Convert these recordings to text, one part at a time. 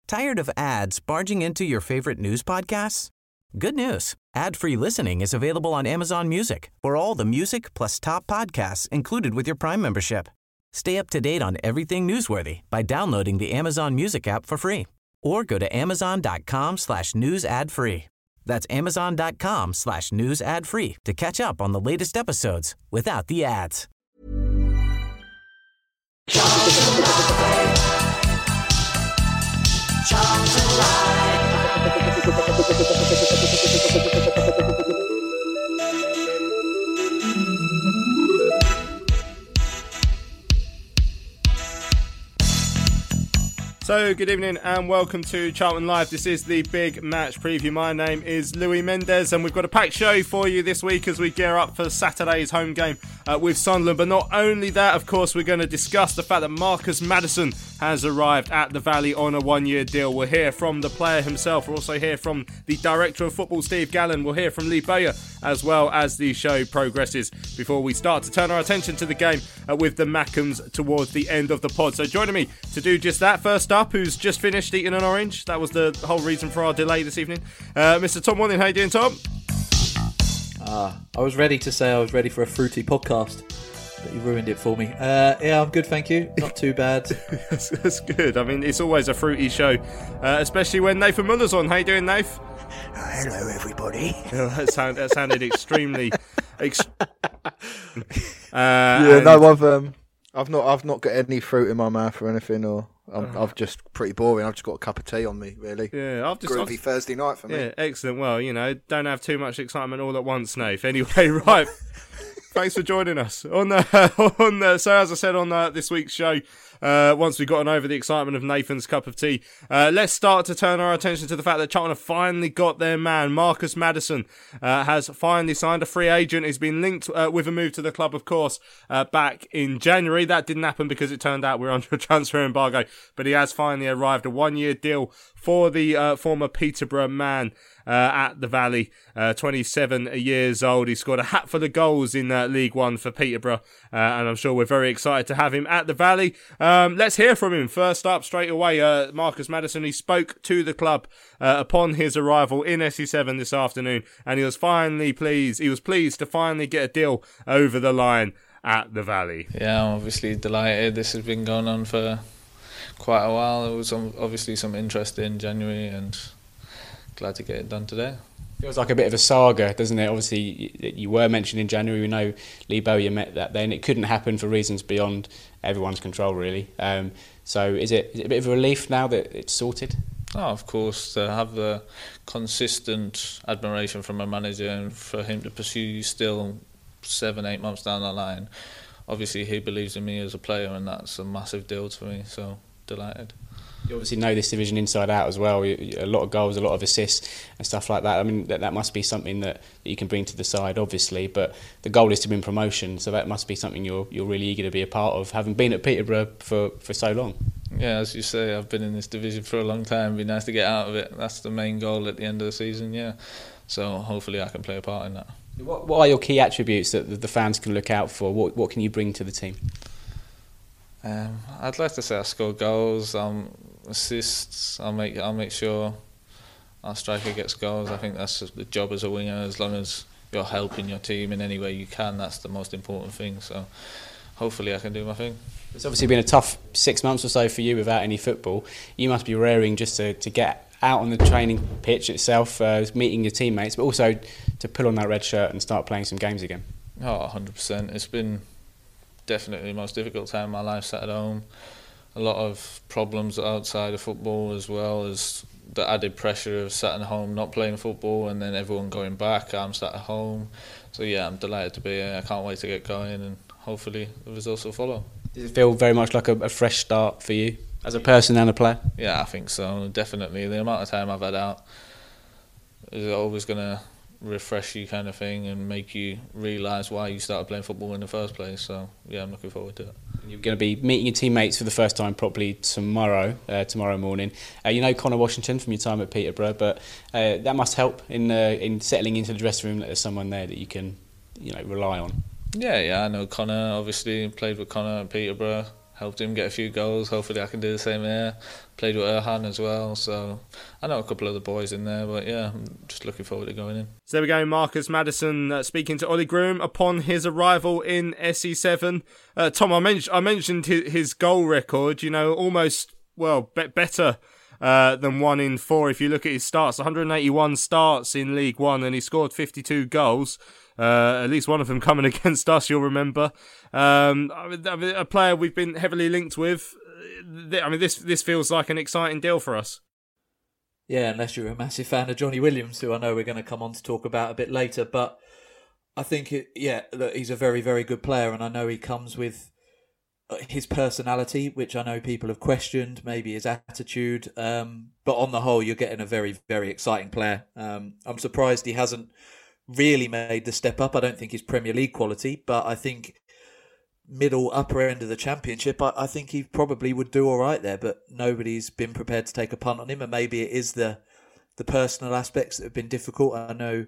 Tired of ads barging into your favorite news podcasts? Good news. Ad-free listening is available on Amazon Music for all the music plus top podcasts included with your Prime membership. Stay up to date on everything newsworthy by downloading the Amazon Music app for free or go to amazon.com/news ad free. That's amazon.com/news ad free to catch up on the latest episodes without the ads. So, good evening and welcome to Charlton Live. This is the big match preview. My name is Louis Mendes and we've got a packed show for you this week as we gear up for Saturday's home game with Sunderland. But not only that, of course, we're going to discuss the fact that Marcus Maddison has arrived at the Valley on a one-year deal. We'll hear from the player himself. We'll also hear from the Director of Football, Steve Gallen. We'll hear from Lee Bowyer as well as the show progresses before we start to turn our attention to the game with the Mackems towards the end of the pod. So joining me to do just that, first up, who's just finished eating an orange. That was the whole reason for our delay this evening. Mr. Tom Wanning, how you doing, Tom? I was ready to say I was ready for a fruity podcast, but you ruined it for me. Yeah, I'm good, thank you. Not too bad. That's good. I mean, it's always a fruity show, especially when Nathan Muller's on. How you doing, Nath? Hello, everybody. That sounded extremely... I've not got any fruit in my mouth or anything, or I'm just pretty boring. I've just got a cup of tea on me, really. Yeah, groovy Thursday night for me. Yeah, excellent. Well, don't have too much excitement all at once, Nath. Anyway, right. Thanks for joining us so as I said on this week's show. Once we've gotten over the excitement of Nathan's cup of tea, let's start to turn our attention to the fact that Charlton have finally got their man. Marcus Maddison has finally signed a free agent. He's been linked with a move to the club, of course, back in January. That didn't happen because it turned out we're under a transfer embargo, but he has finally arrived. A one-year deal for the former Peterborough man at the Valley, 27 years old. He scored a hatful of goals in League One for Peterborough, and I'm sure we're very excited to have him at the Valley. Let's hear from him. First up, straight away, Marcus Maddison. He spoke to the club upon his arrival in SE7 this afternoon, and he was pleased. He was pleased to finally get a deal over the line at the Valley. Yeah, I'm obviously delighted. This has been going on for quite a while. There was obviously some interest in January, and glad to get it done today. Feels like a bit of a saga, doesn't it? Obviously, you were mentioned in January. We know Lee Bowyer met that then. It couldn't happen for reasons beyond everyone's control, really. So is it a bit of a relief now that it's sorted? Oh, of course, to have the consistent admiration from a manager and for him to pursue you still 7-8 months down the line. Obviously, he believes in me as a player, and that's a massive deal to me, so delighted. You obviously know this division inside out as well. A lot of goals, a lot of assists and stuff like that. I mean, that must be something that you can bring to the side, obviously, but the goal is to win promotion, so that must be something you're really eager to be a part of, having been at Peterborough for so long. Yeah, as you say, I've been in this division for a long time. It'd be nice to get out of it. That's the main goal at the end of the season, yeah. So hopefully I can play a part in that. What are your key attributes that the fans can look out for? What can you bring to the team? I'd like to say I score goals, assists. I'll make sure our striker gets goals. I think that's the job as a winger. As long as you're helping your team in any way you can, that's the most important thing. So hopefully I can do my thing. It's obviously been a tough 6 months or so for you without any football. You must be raring just to get out on the training pitch itself, meeting your teammates, but also to pull on that red shirt and start playing some games again. Oh, 100%. It's been definitely the most difficult time of my life sat at home. A lot of problems outside of football, as well as the added pressure of sat at home not playing football and then everyone going back. I'm sat at home. So yeah, I'm delighted to be here. I can't wait to get going and hopefully the results will follow. Does it feel very much like a fresh start for you as a person and a player? Yeah, I think so, definitely. The amount of time I've had out is always going to refresh you, kind of thing, and make you realise why you started playing football in the first place. So yeah, I'm looking forward to it. You're going to be meeting your teammates for the first time properly tomorrow morning. You know Connor Washington from your time at Peterborough, but that must help in settling into the dressing room that there's someone there that you can rely on. Yeah, I know Connor. Obviously played with Connor at Peterborough. helped him get a few goals. Hopefully I can do the same here. Played with Erhan as well, so I know a couple of the boys in there, but yeah, I'm just looking forward to going in. So there we go, Marcus Maddison speaking to Ollie Groom upon his arrival in SE7. Tom, I mentioned his goal record, almost, better than 1 in 4 if you look at his starts. 181 starts in League One, and he scored 52 goals. At least one of them coming against us, you'll remember. A player we've been heavily linked with. This feels like an exciting deal for us. Yeah, unless you're a massive fan of Johnny Williams, who I know we're going to come on to talk about a bit later. But I think, look, he's a very, very good player, and I know he comes with his personality, which I know people have questioned, maybe his attitude. But on the whole, you're getting a very, very exciting player. I'm surprised he hasn't really made the step up. I don't think he's Premier League quality, but I think middle, upper end of the Championship, I think he probably would do all right there, but nobody's been prepared to take a punt on him, and maybe it is the personal aspects that have been difficult. I know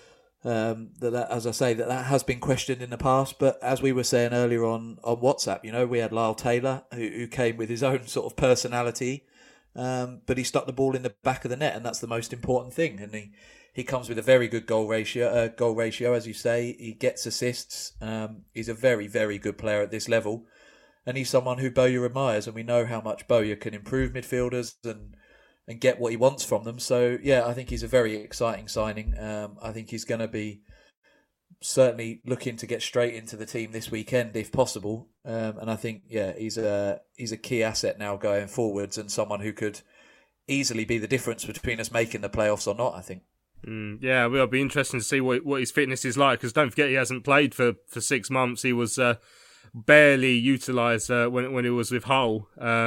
that, as I say, that has been questioned in the past, but as we were saying earlier on WhatsApp, we had Lyle Taylor, who came with his own sort of personality, but he stuck the ball in the back of the net, and that's the most important thing, and he comes with a very good goal ratio, as you say. He gets assists. He's a very, very good player at this level. And he's someone who Bowyer admires. And we know how much Bowyer can improve midfielders and get what he wants from them. So, yeah, I think he's a very exciting signing. I think he's going to be certainly looking to get straight into the team this weekend, if possible. And I think, he's a key asset now going forwards, and someone who could easily be the difference between us making the playoffs or not, I think. Yeah, it'll be interesting to see what his fitness is like, because don't forget he hasn't played for 6 months. He was barely utilised when he was with Hull.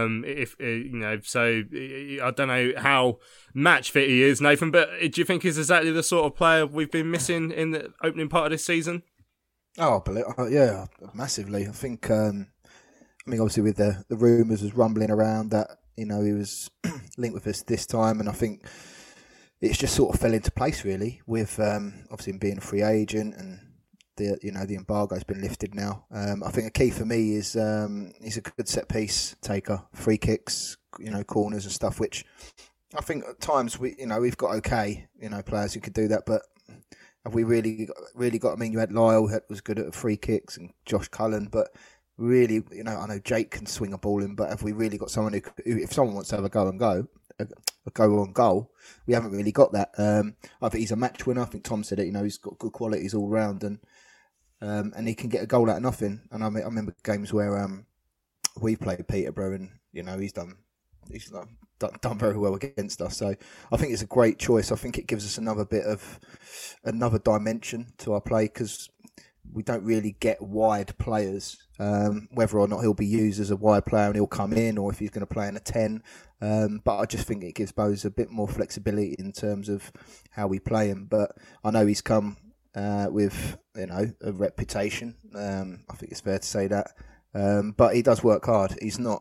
So I don't know how match fit he is, Nathan. But do you think he's exactly the sort of player we've been missing in the opening part of this season? Oh, yeah, massively. I think. Obviously with the rumours was rumbling around that he was linked with us this time, and I think it's just sort of fell into place really with obviously him being a free agent, and the embargo's been lifted now. I think a key for me is he's a good set piece taker, free kicks, corners and stuff, which I think at times we've got players who could do that, but have we really got? You had Lyle who was good at free kicks, and Josh Cullen, but really, I know Jake can swing a ball in, but have we really got someone who if someone wants to have a go on goal, we haven't really got that. I think he's a match winner. I think Tom said it. He's got good qualities all round, and he can get a goal out of nothing. And I remember games where we played Peterborough, and he's done very well against us. So I think it's a great choice. I think it gives us another dimension to our play, because we don't really get wide players, whether or not he'll be used as a wide player and he'll come in, or if he's going to play in a 10. But I just think it gives Bowes a bit more flexibility in terms of how we play him. But I know he's come with a reputation. I think it's fair to say that. But he does work hard. He's not.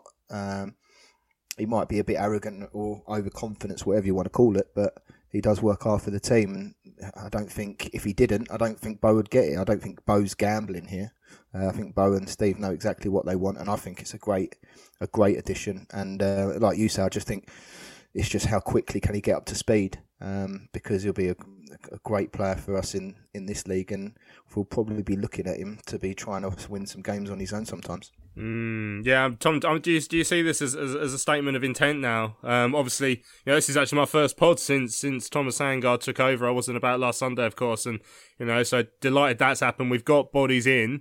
He might be a bit arrogant or overconfident, whatever you want to call it, but he does work hard for the team. And I don't think if he didn't, I don't think Bow would get it. I don't think Bow's gambling here. I think Bow and Steve know exactly what they want, and I think it's a great addition. And like you say, I just think it's just how quickly can he get up to speed, because he'll be a great player for us in this league, and we'll probably be looking at him to be trying to win some games on his own sometimes. Yeah, Tom, do you see this as a statement of intent now? Obviously, this is actually my first pod since Thomas Sandgaard took over. I wasn't about last Sunday, of course, and so delighted that's happened. We've got bodies in.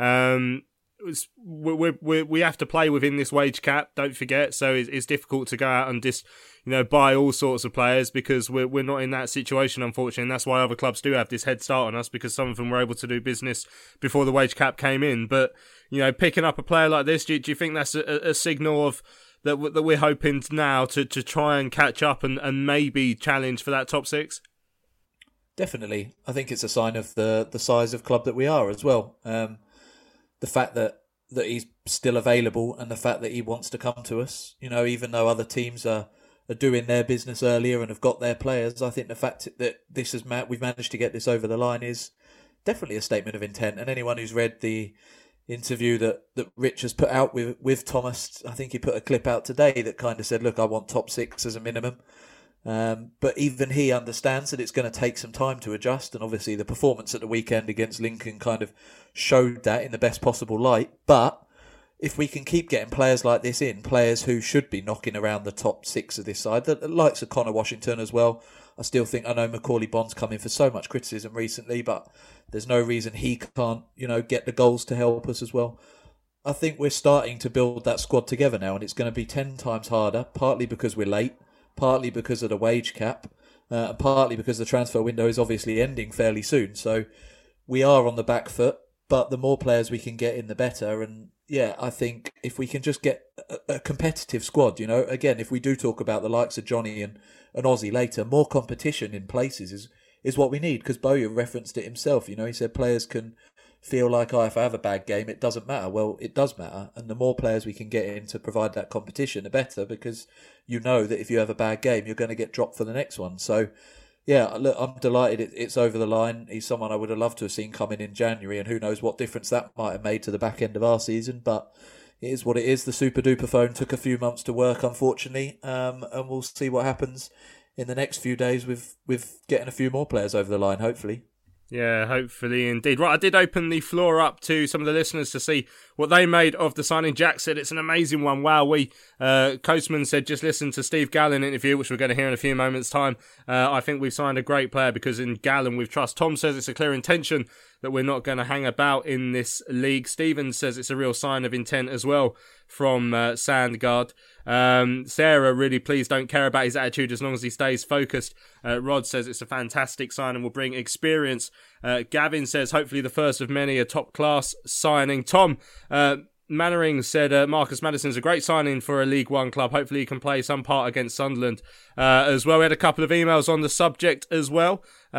We have to play within this wage cap, don't forget, so it's difficult to go out and just buy all sorts of players, because we're not in that situation, unfortunately, and that's why other clubs do have this head start on us, because some of them were able to do business before the wage cap came in. But picking up a player like this, do you think that's a signal of that we're hoping now to try and catch up and maybe challenge for that top 6? Definitely. I think it's a sign of the size of club that we are as well. The fact that he's still available, and the fact that he wants to come to us, even though other teams are doing their business earlier and have got their players, I think the fact that we've managed to get this over the line is definitely a statement of intent. And anyone who's read the interview that Rich has put out with Thomas. I think he put a clip out today that kind of said, look, I want top 6 as a minimum. But even he understands that it's going to take some time to adjust, and obviously the performance at the weekend against Lincoln kind of showed that in the best possible light. But if we can keep getting players like this in, players who should be knocking around the top 6 of this side, the likes of Connor Washington as well, I still think, I know Macaulay Bond's come in for so much criticism recently, but there's no reason he can't, get the goals to help us as well. I think we're starting to build that squad together now, and it's going to be 10 times harder, partly because we're late, partly because of the wage cap, and partly because the transfer window is obviously ending fairly soon. So we are on the back foot, but the more players we can get in, the better. And yeah, I think if we can just get a competitive squad, again, if we do talk about the likes of Johnny and Ozzy later, more competition in places is what we need, because Bowyer referenced it himself. He said players can feel like, if I have a bad game, it doesn't matter. Well, it does matter, and the more players we can get in to provide that competition, the better, because that if you have a bad game, you're going to get dropped for the next one. So yeah, look, I'm delighted it's over the line. He's someone I would have loved to have seen come in January, and who knows what difference that might have made to the back end of our season. But it is what it is. The super duper phone took a few months to work, unfortunately, and we'll see what happens in the next few days with getting a few more players over the line, hopefully. Yeah, hopefully indeed. Right, I did open the floor up to some of the listeners to see what they made of the signing. Jack said it's an amazing one. Wow, Coastman said just listen to Steve Gallen interview, which we're going to hear in a few moments' time. I think we've signed a great player because in Gallen we've trust. Tom says it's a clear intention that we're not going to hang about in this league. Stephen says it's a real sign of intent as well from Sandgaard. Sarah, really please don't care about his attitude as long as he stays focused. Rod says it's a fantastic sign and will bring experience. Gavin says hopefully the first of many, a top class signing. Tom Mannering said Marcus Maddison's a great signing for a League One club. Hopefully he can play some part against Sunderland as well. We had a couple of emails on the subject as well.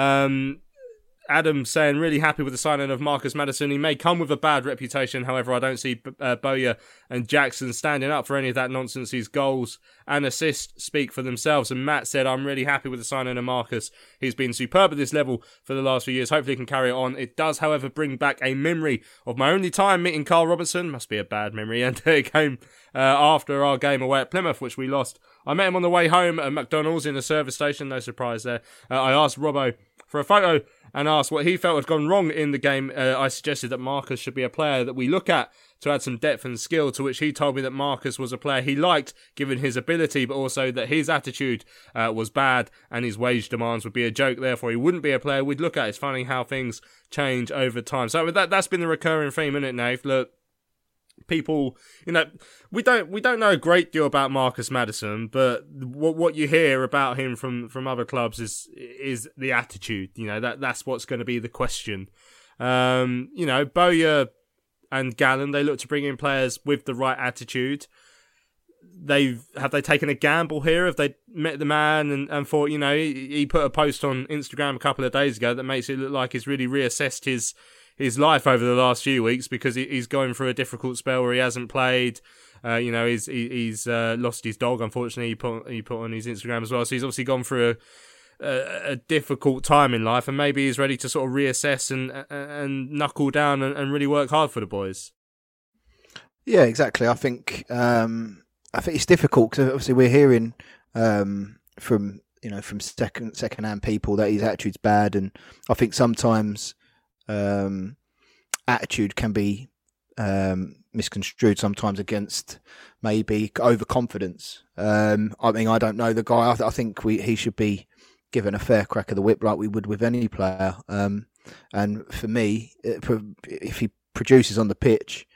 Adam saying really happy with the signing of Marcus Maddison. He may come with a bad reputation, however I don't see Bowyer and Jackson standing up for any of that nonsense. His goals and assists speak for themselves. And Matt said I'm really happy with the signing of Marcus. He's been superb at this level for the last few years. Hopefully he can carry it on. It does however bring back a memory of my only time meeting Carl Robertson. Must be a bad memory, and it came after our game away at Plymouth, which we lost. I met him on the way home at McDonald's in a service station, no surprise there. I asked Robbo for a photo and asked what he felt had gone wrong in the game. I suggested that Marcus should be a player that we look at to add some depth and skill, to which he told me that Marcus was a player he liked given his ability, but also that his attitude was bad and his wage demands would be a joke, therefore he wouldn't be a player we'd look at. It's funny how things change over time. So that's been the recurring theme, isn't it, Nate? Look, people, we don't know a great deal about Marcus Maddison, but what you hear about him from other clubs is the attitude. That's what's going to be the question. Bowyer and Gallen, they look to bring in players with the right attitude. Have they taken a gamble here? Have they met the man and thought, he put a post on Instagram a couple of days ago that makes it look like he's really reassessed his life over the last few weeks because he's going through a difficult spell where he hasn't played. He's lost his dog, unfortunately. He put on his Instagram as well. So he's obviously gone through a difficult time in life, and maybe he's ready to sort of reassess and knuckle down and really work hard for the boys. Yeah, exactly. I think it's difficult because obviously we're hearing from second-hand people that his attitude's bad, and I think sometimes attitude can be misconstrued sometimes against maybe overconfidence. I don't know the guy. I think he should be given a fair crack of the whip like we would with any player. And for me, if he produces on the pitch,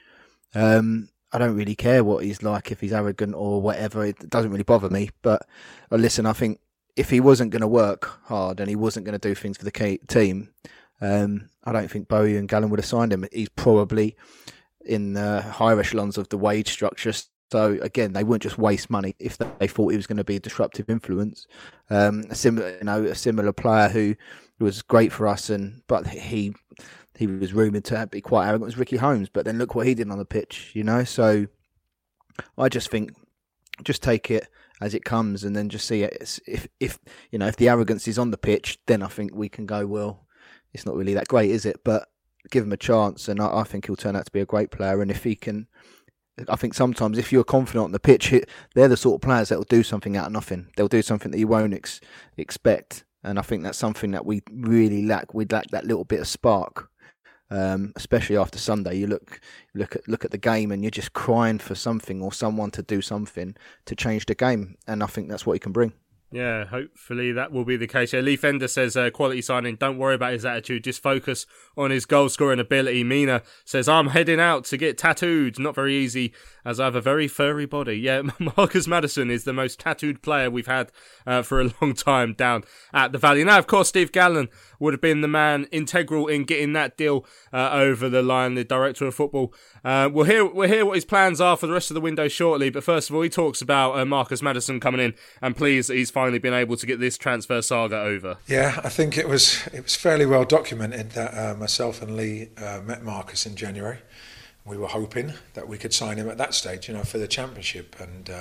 I don't really care what he's like, if he's arrogant or whatever. It doesn't really bother me. But listen, I think if he wasn't going to work hard and he wasn't going to do things for the team, I don't think Bowyer and Gallen would have signed him. He's probably in the higher echelons of the wage structure. So again, they wouldn't just waste money if they thought he was going to be a disruptive influence. A similar player who was great for us, but he was rumoured to be quite arrogant, was Ricky Holmes. But then look what he did on the pitch, So I just think, just take it as it comes, and then just see it. If the arrogance is on the pitch, then I think we can go, well, it's not really that great, is it? But give him a chance, and I think he'll turn out to be a great player. And if he can, I think sometimes if you're confident on the pitch, they're the sort of players that will do something out of nothing. They'll do something that you won't expect, and I think that's something that we really lack. We lack that little bit of spark, especially after Sunday. You look at the game, and you're just crying for something or someone to do something to change the game, and I think that's what he can bring. Yeah, hopefully that will be the case. Yeah, Lee Fender says, quality signing, don't worry about his attitude, just focus on his goal-scoring ability. Mina says, I'm heading out to get tattooed. Not very easy, as I have a very furry body. Yeah, Marcus Maddison is the most tattooed player we've had for a long time down at the Valley. Now, of course, Steve Gallen would have been the man integral in getting that deal over the line, the director of football. We'll hear what his plans are for the rest of the window shortly, but first of all, he talks about Marcus Maddison coming in, and pleased that he's finally been able to get this transfer saga over. Yeah, I think it was fairly well documented that myself and Lee met Marcus in January. We were hoping that we could sign him at that stage, for the Championship, and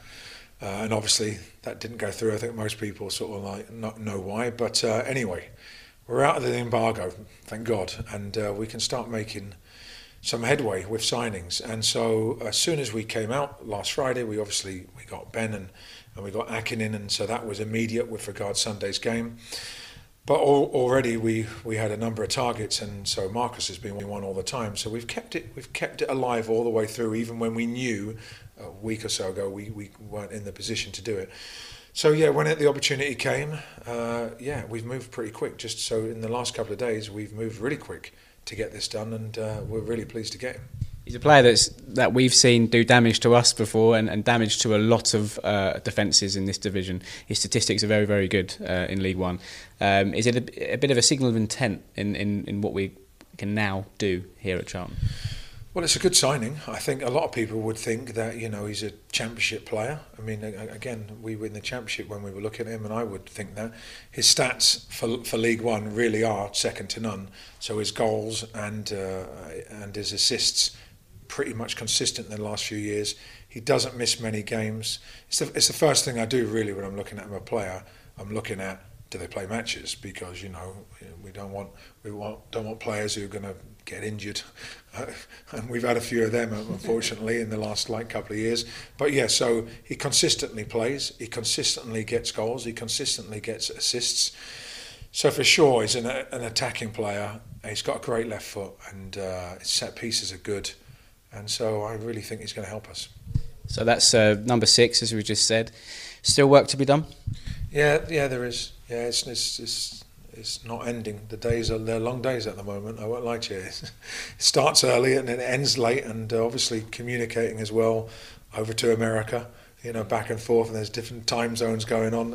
obviously that didn't go through. I think most people sort of not know why, but anyway, we're out of the embargo, thank God, and we can start making some headway with signings. And so as soon as we came out last Friday, we got Ben and we got Akin in, and so that was immediate with regard to Sunday's game. But already we had a number of targets, and so Marcus has been one all the time. So we've kept it alive all the way through, even when we knew a week or so ago we weren't in the position to do it. So yeah, when the opportunity came, we've moved pretty quick. Just so in the last couple of days, we've moved really quick to get this done, and we're really pleased to get him. He's a player that we've seen do damage to us before and damage to a lot of defences in this division. His statistics are very, very good in League One. Is it a bit of a signal of intent in what we can now do here at Charlton? Well, it's a good signing. I think a lot of people would think that he's a Championship player. I mean, again, we were in the Championship when we were looking at him, and I would think that his stats for League One really are second to none. So his goals and his assists pretty much consistent in the last few years. He doesn't miss many games. It's the first thing I do really when I'm looking at him a player. I'm looking at, do they play matches? Because we don't want players who are going to get injured, and we've had a few of them unfortunately in the last couple of years. But yeah, so he consistently plays, he consistently gets goals, he consistently gets assists. So for sure, he's an attacking player. He's got a great left foot, and his set pieces are good, and so I really think he's going to help us. So that's number 6, as we just said. Still work to be done? Yeah, there is. Yeah, it's not ending. They're long days at the moment. I won't lie to you. It starts early and it ends late, and obviously communicating as well over to America. Back and forth, and there's different time zones going on.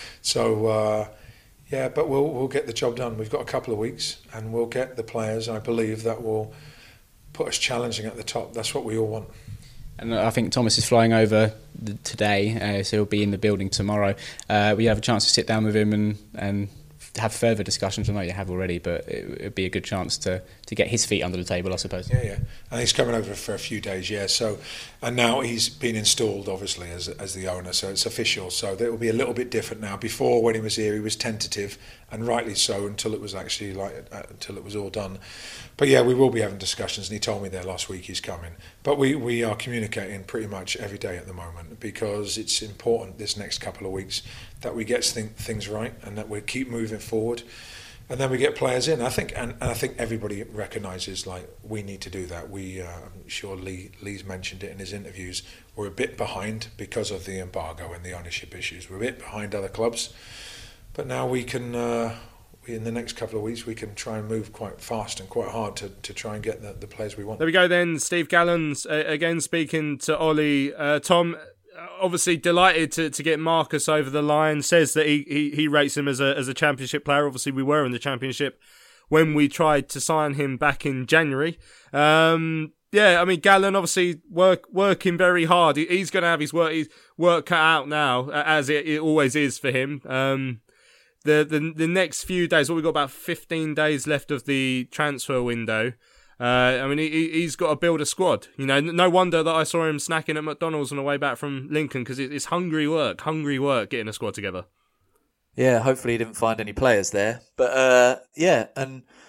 But we'll get the job done. We've got a couple of weeks, and we'll get the players, I believe, that will put us challenging at the top. That's what we all want. And I think Thomas is flying over today, so he'll be in the building tomorrow. We have a chance to sit down with him and have further discussions. I know you have already, but it would be a good chance to get his feet under the table, I suppose. Yeah. And he's coming over for a few days, yeah. So, and now he's been installed, obviously, as the owner, so it's official. So it will be a little bit different now. Before, when he was here, he was tentative, and rightly so, until it was actually until it was all done. But yeah, we will be having discussions, and he told me there last week he's coming. But we are communicating pretty much every day at the moment, because it's important this next couple of weeks that we get things right, and that we keep moving forward, and then we get players in. I think everybody recognises we need to do that. I'm sure Lee's mentioned it in his interviews. We're a bit behind because of the embargo and the ownership issues. We're a bit behind other clubs, but now we can. In the next couple of weeks, we can try and move quite fast and quite hard to try and get the players we want. There we go then. Steve Gallen's again speaking to Ollie. Tom, obviously delighted to get Marcus over the line. Says that he rates him as a Championship player. Obviously, we were in the Championship when we tried to sign him back in January. Gallen obviously working very hard. He's going to have his work cut out now, as it always is for him. The next few days, we've got about 15 days left of the transfer window. He's got to build a squad. No wonder that I saw him snacking at McDonald's on the way back from Lincoln, because it's hungry work getting a squad together. Yeah, hopefully he didn't find any players there. But and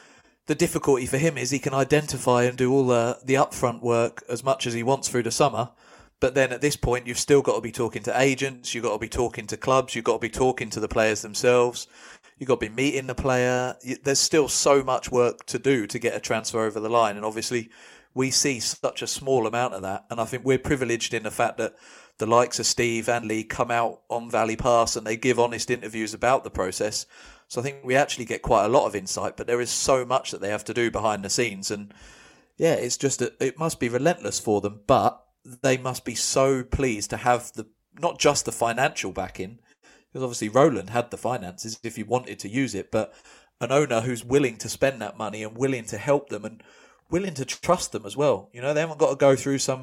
the difficulty for him is he can identify and do all the upfront work as much as he wants through the summer. But then at this point, you've still got to be talking to agents, you've got to be talking to clubs, you've got to be talking to the players themselves, you've got to be meeting the player. There's still so much work to do to get a transfer over the line. And obviously, we see such a small amount of that. And I think we're privileged in the fact that the likes of Steve and Lee come out on Valley Pass and they give honest interviews about the process. So I think we actually get quite a lot of insight, but there is so much that they have to do behind the scenes. And yeah, it's just, it must be relentless for them, but they must be so pleased to have not just the financial backing, because obviously Roland had the finances if he wanted to use it, but an owner who's willing to spend that money and willing to help them and willing to trust them as well. You know, they haven't got to go through some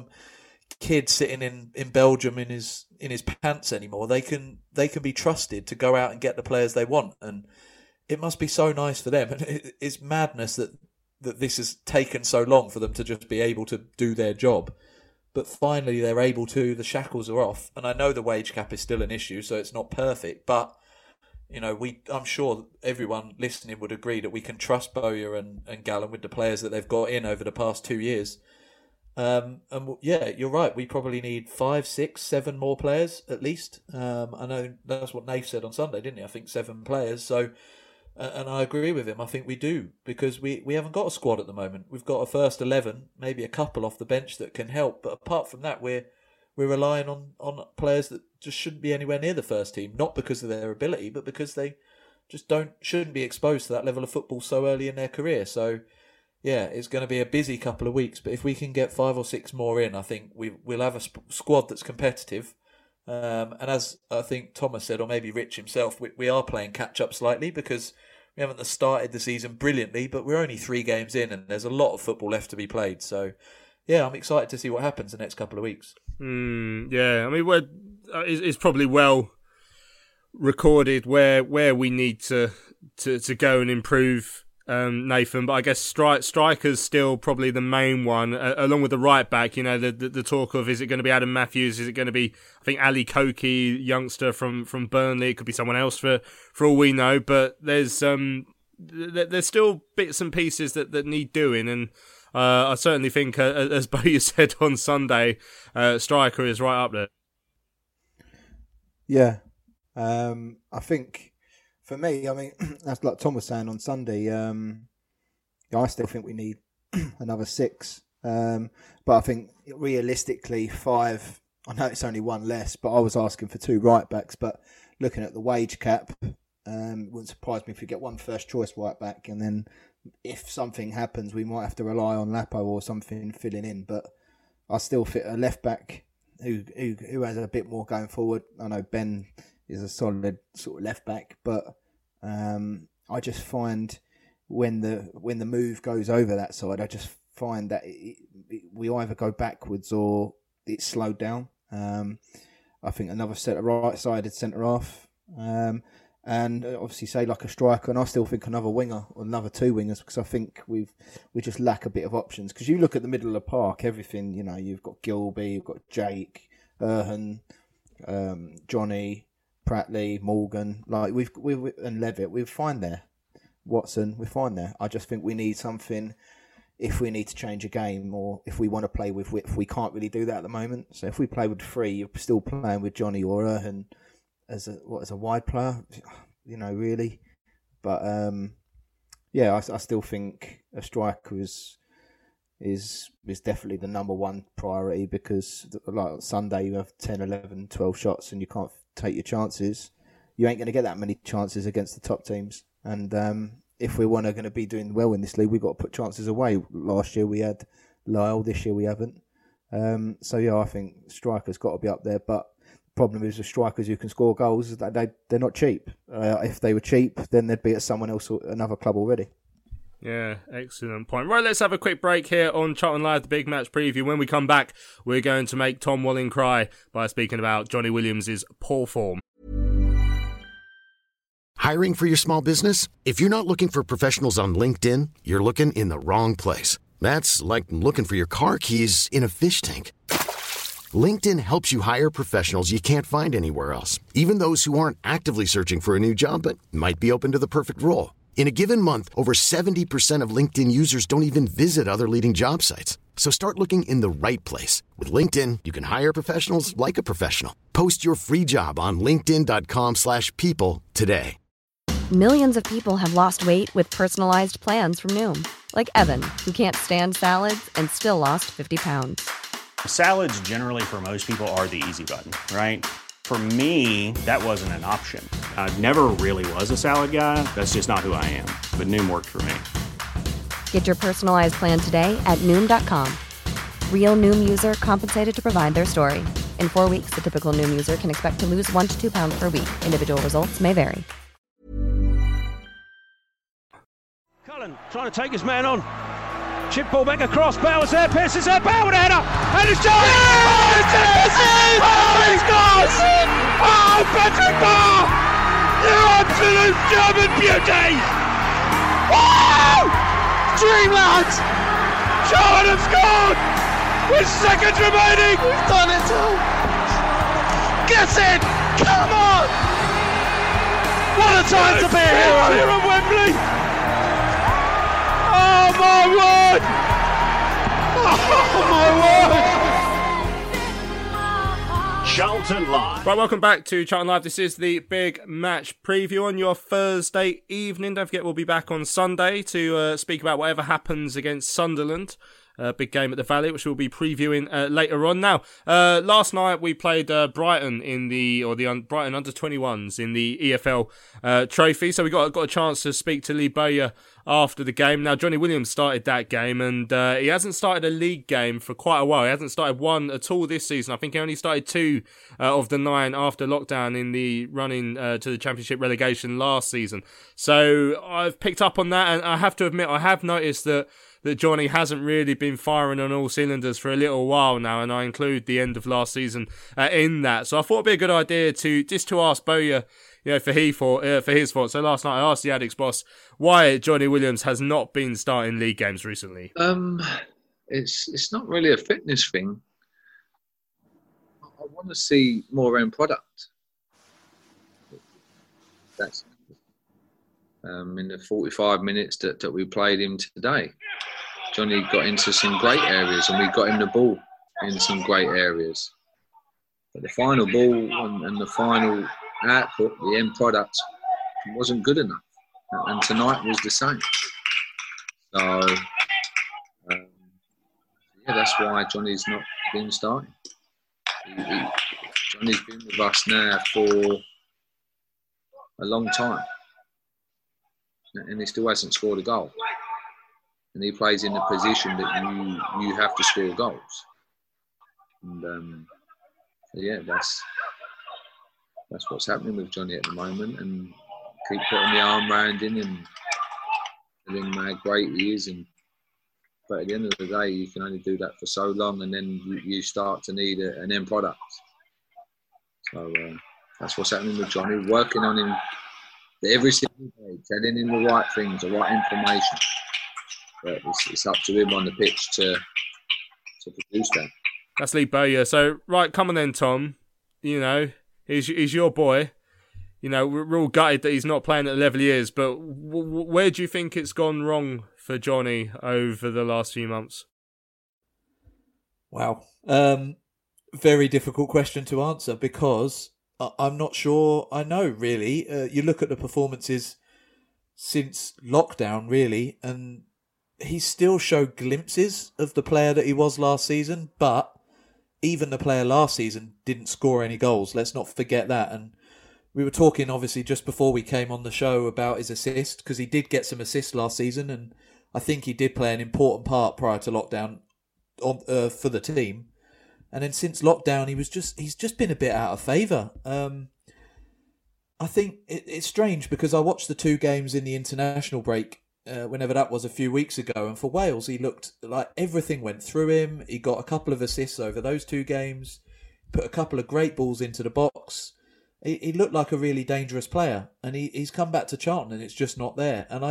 kid sitting in Belgium in his pants anymore. They can be trusted to go out and get the players they want, and it must be so nice for them. And it's madness that this has taken so long for them to just be able to do their job. But finally they're able to, the shackles are off. And I know the wage cap is still an issue, so it's not perfect. But, you know, I'm sure everyone listening would agree that we can trust Bowyer and Gallen with the players that they've got in over the past 2 years. And yeah, you're right. We probably need 5, 6, 7 more players at least. I know that's what Nath said on Sunday, didn't he? I think 7 players. So, and I agree with him. I think we do, because we haven't got a squad at the moment. We've got a first 11, maybe a couple off the bench that can help. But apart from that, we're relying on players that just shouldn't be anywhere near the first team. Not because of their ability, but because they just shouldn't be exposed to that level of football so early in their career. So, yeah, it's going to be a busy couple of weeks. But if we can get 5 or 6 more in, I think we'll have a squad that's competitive. And as I think Thomas said, or maybe Rich himself, we are playing catch-up slightly because we haven't started the season brilliantly, but we're only 3 games in and there's a lot of football left to be played. So, yeah, I'm excited to see what happens the next couple of weeks. Yeah, I mean, it's probably well recorded where we need to go and improve, Nathan, but I guess striker's still probably the main one, along with the right back. You know, the talk of, is it going to be Adam Matthews? Is it going to be, I think, Ali Koki, youngster from Burnley? It could be someone else for all we know. But there's still bits and pieces that need doing, and I certainly think, as Bowyer said on Sunday, striker is right up there. Yeah, I think. For me, I mean, that's like Tom was saying on Sunday. I still think we need another 6. But I think realistically 5, I know it's only 1 less, but I was asking for 2 right backs. But looking at the wage cap, wouldn't surprise me if we get 1 first choice right back. And then if something happens, we might have to rely on Lapo or something filling in. But I still fit a left back who has a bit more going forward. I know Ben is a solid sort of left back, but I just find when the move goes over that side, I just find that we either go backwards or it's slowed down. I think another set of right-sided centre half, and obviously say like a striker, and I still think another winger or another 2 wingers, because I think we just lack a bit of options. Because you look at the middle of the park, everything, you know, you've got Gilby, you've got Jake, Erhan, Johnny, Pratley, Morgan, like we and Levitt, we're fine there. Watson, we're fine there. I just think we need something if we need to change a game, or if we want to play with width. We can't really do that at the moment. So if we play with 3, you're still playing with Johnny or Erhan as a wide player, you know, really. But yeah, I still think a striker is definitely the number 1 priority, because like Sunday you have 10, 11, 12 shots and you can't take your chances. You ain't going to get that many chances against the top teams. And if we're going to be doing well in this league, we've got to put chances away. Last year we had Lyle, this year we haven't. So yeah, I think strikers got to be up there. But the problem is with strikers who can score goals is that they're not cheap. If they were cheap, then they'd be at someone else or another club already. Yeah, excellent point. Right, let's have a quick break here on Charlton Live, the big match preview. When we come back, we're going to make Tom Walling cry by speaking about Johnny Williams' poor form. Hiring for your small business? If you're not looking for professionals on LinkedIn, you're looking in the wrong place. That's like looking for your car keys in a fish tank. LinkedIn helps you hire professionals you can't find anywhere else, even those who aren't actively searching for a new job but might be open to the perfect role. In a given month, over 70% of LinkedIn users don't even visit other leading job sites. So start looking in the right place. With LinkedIn, you can hire professionals like a professional. Post your free job on linkedin.com/people today. Millions of people have lost weight with personalized plans from Noom. Like Evan, who can't stand salads and still lost 50 pounds. Salads generally for most people are the easy button, right? For me, that wasn't an option. I never really was a salad guy. That's just not who I am. But Noom worked for me. Get your personalized plan today at Noom.com. Real Noom user compensated to provide their story. In 4 weeks, the typical Noom user can expect to lose 1 to 2 pounds per week. Individual results may vary. Cullen trying to take his man on. Chip ball back across. Bowers there. Pearce is there. Bauer with a header. And it's done. Oh, it's in! Oh, he scores! Oh, Patrick Barr! You absolute German beauty! Wow! Dreamland! Charlton have scored! With seconds remaining! We've done it all! Get in! Come on! What a time to be a hero! Here at Wembley! Oh my word! Oh my word! Charlton Live. Right, welcome back to Charlton Live. This is the big match preview on your Thursday evening. Don't forget, we'll be back on Sunday to speak about whatever happens against Sunderland. Big game at the Valley, which we'll be previewing later on. Now, last night we played Brighton in the Brighton under-21s in the EFL Trophy. So we got a chance to speak to Lee Bowyer after the game. Now, Johnny Williams started that game, and he hasn't started a league game for quite a while. He hasn't started one at all this season. I think he only started 2 of the 9 after lockdown in the running to the Championship relegation last season. So I've picked up on that, and I have to admit, I have noticed that Johnny hasn't really been firing on all cylinders for a little while now, and I include the end of last season in that. So I thought it'd be a good idea to ask Bowyer, for his thoughts. So last night I asked the Addicts boss why Johnny Williams has not been starting league games recently. It's not really a fitness thing. I want to see more end product. That's in the 45 minutes that we played him today. Johnny got into some great areas, and we got him the ball in some great areas. But the final ball and the final output, the end product, wasn't good enough. And tonight was the same. So, that's why Johnny's not been starting. Johnny's been with us now for a long time, and he still hasn't scored a goal. And he plays in the position that you have to score goals. And that's what's happening with Johnny at the moment. And keep putting the arm round him and telling him how great he is. But at the end of the day, you can only do that for so long, and then you start to need an end product. So that's what's happening with Johnny. Working on him every single day, telling him the right things, the right information. But it's up to him on the pitch to produce that. That's Lee Bowyer. So, right, come on then, Tom. He's your boy. We're all gutted that he's not playing at the level he is, but where do you think it's gone wrong for Johnny over the last few months? Wow. Very difficult question to answer, because I'm not sure I know, really. You look at the performances since lockdown, really, and he still showed glimpses of the player that he was last season, but even the player last season didn't score any goals. Let's not forget that. And we were talking, obviously, just before we came on the show about his assist, because he did get some assists last season, and I think he did play an important part prior to lockdown for the team. And then since lockdown, he's just been a bit out of favour. I think it's strange, because I watched the 2 games in the international break, whenever that was a few weeks ago, and for Wales he looked like everything went through him. He got a couple of assists over those 2 games, put a couple of great balls into the box. He looked like a really dangerous player, and he's come back to Charlton and it's just not there. And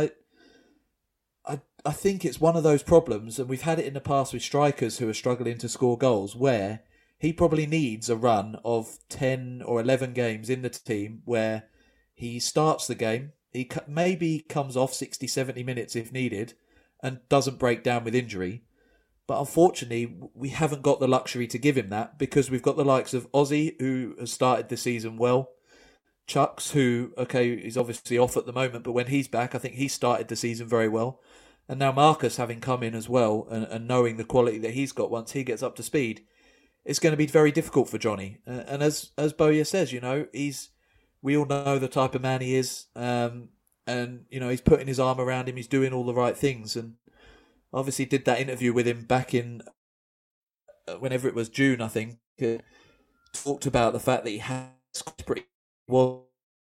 I think it's one of those problems, and we've had it in the past with strikers who are struggling to score goals, where he probably needs a run of 10 or 11 games in the team where he starts the game, He maybe comes off 60, 70 minutes if needed and doesn't break down with injury. But unfortunately, we haven't got the luxury to give him that because we've got the likes of Ozzy, who has started the season well. Chucks, who, okay, he's obviously off at the moment, but when he's back, I think he started the season very well. And now Marcus having come in as well and knowing the quality that he's got once he gets up to speed, it's going to be very difficult for Johnny. And as Bowyer says, we all know the type of man he is. And, he's putting his arm around him. He's doing all the right things. And obviously did that interview with him back in, whenever it was June, I think. Talked about the fact that he has pretty well.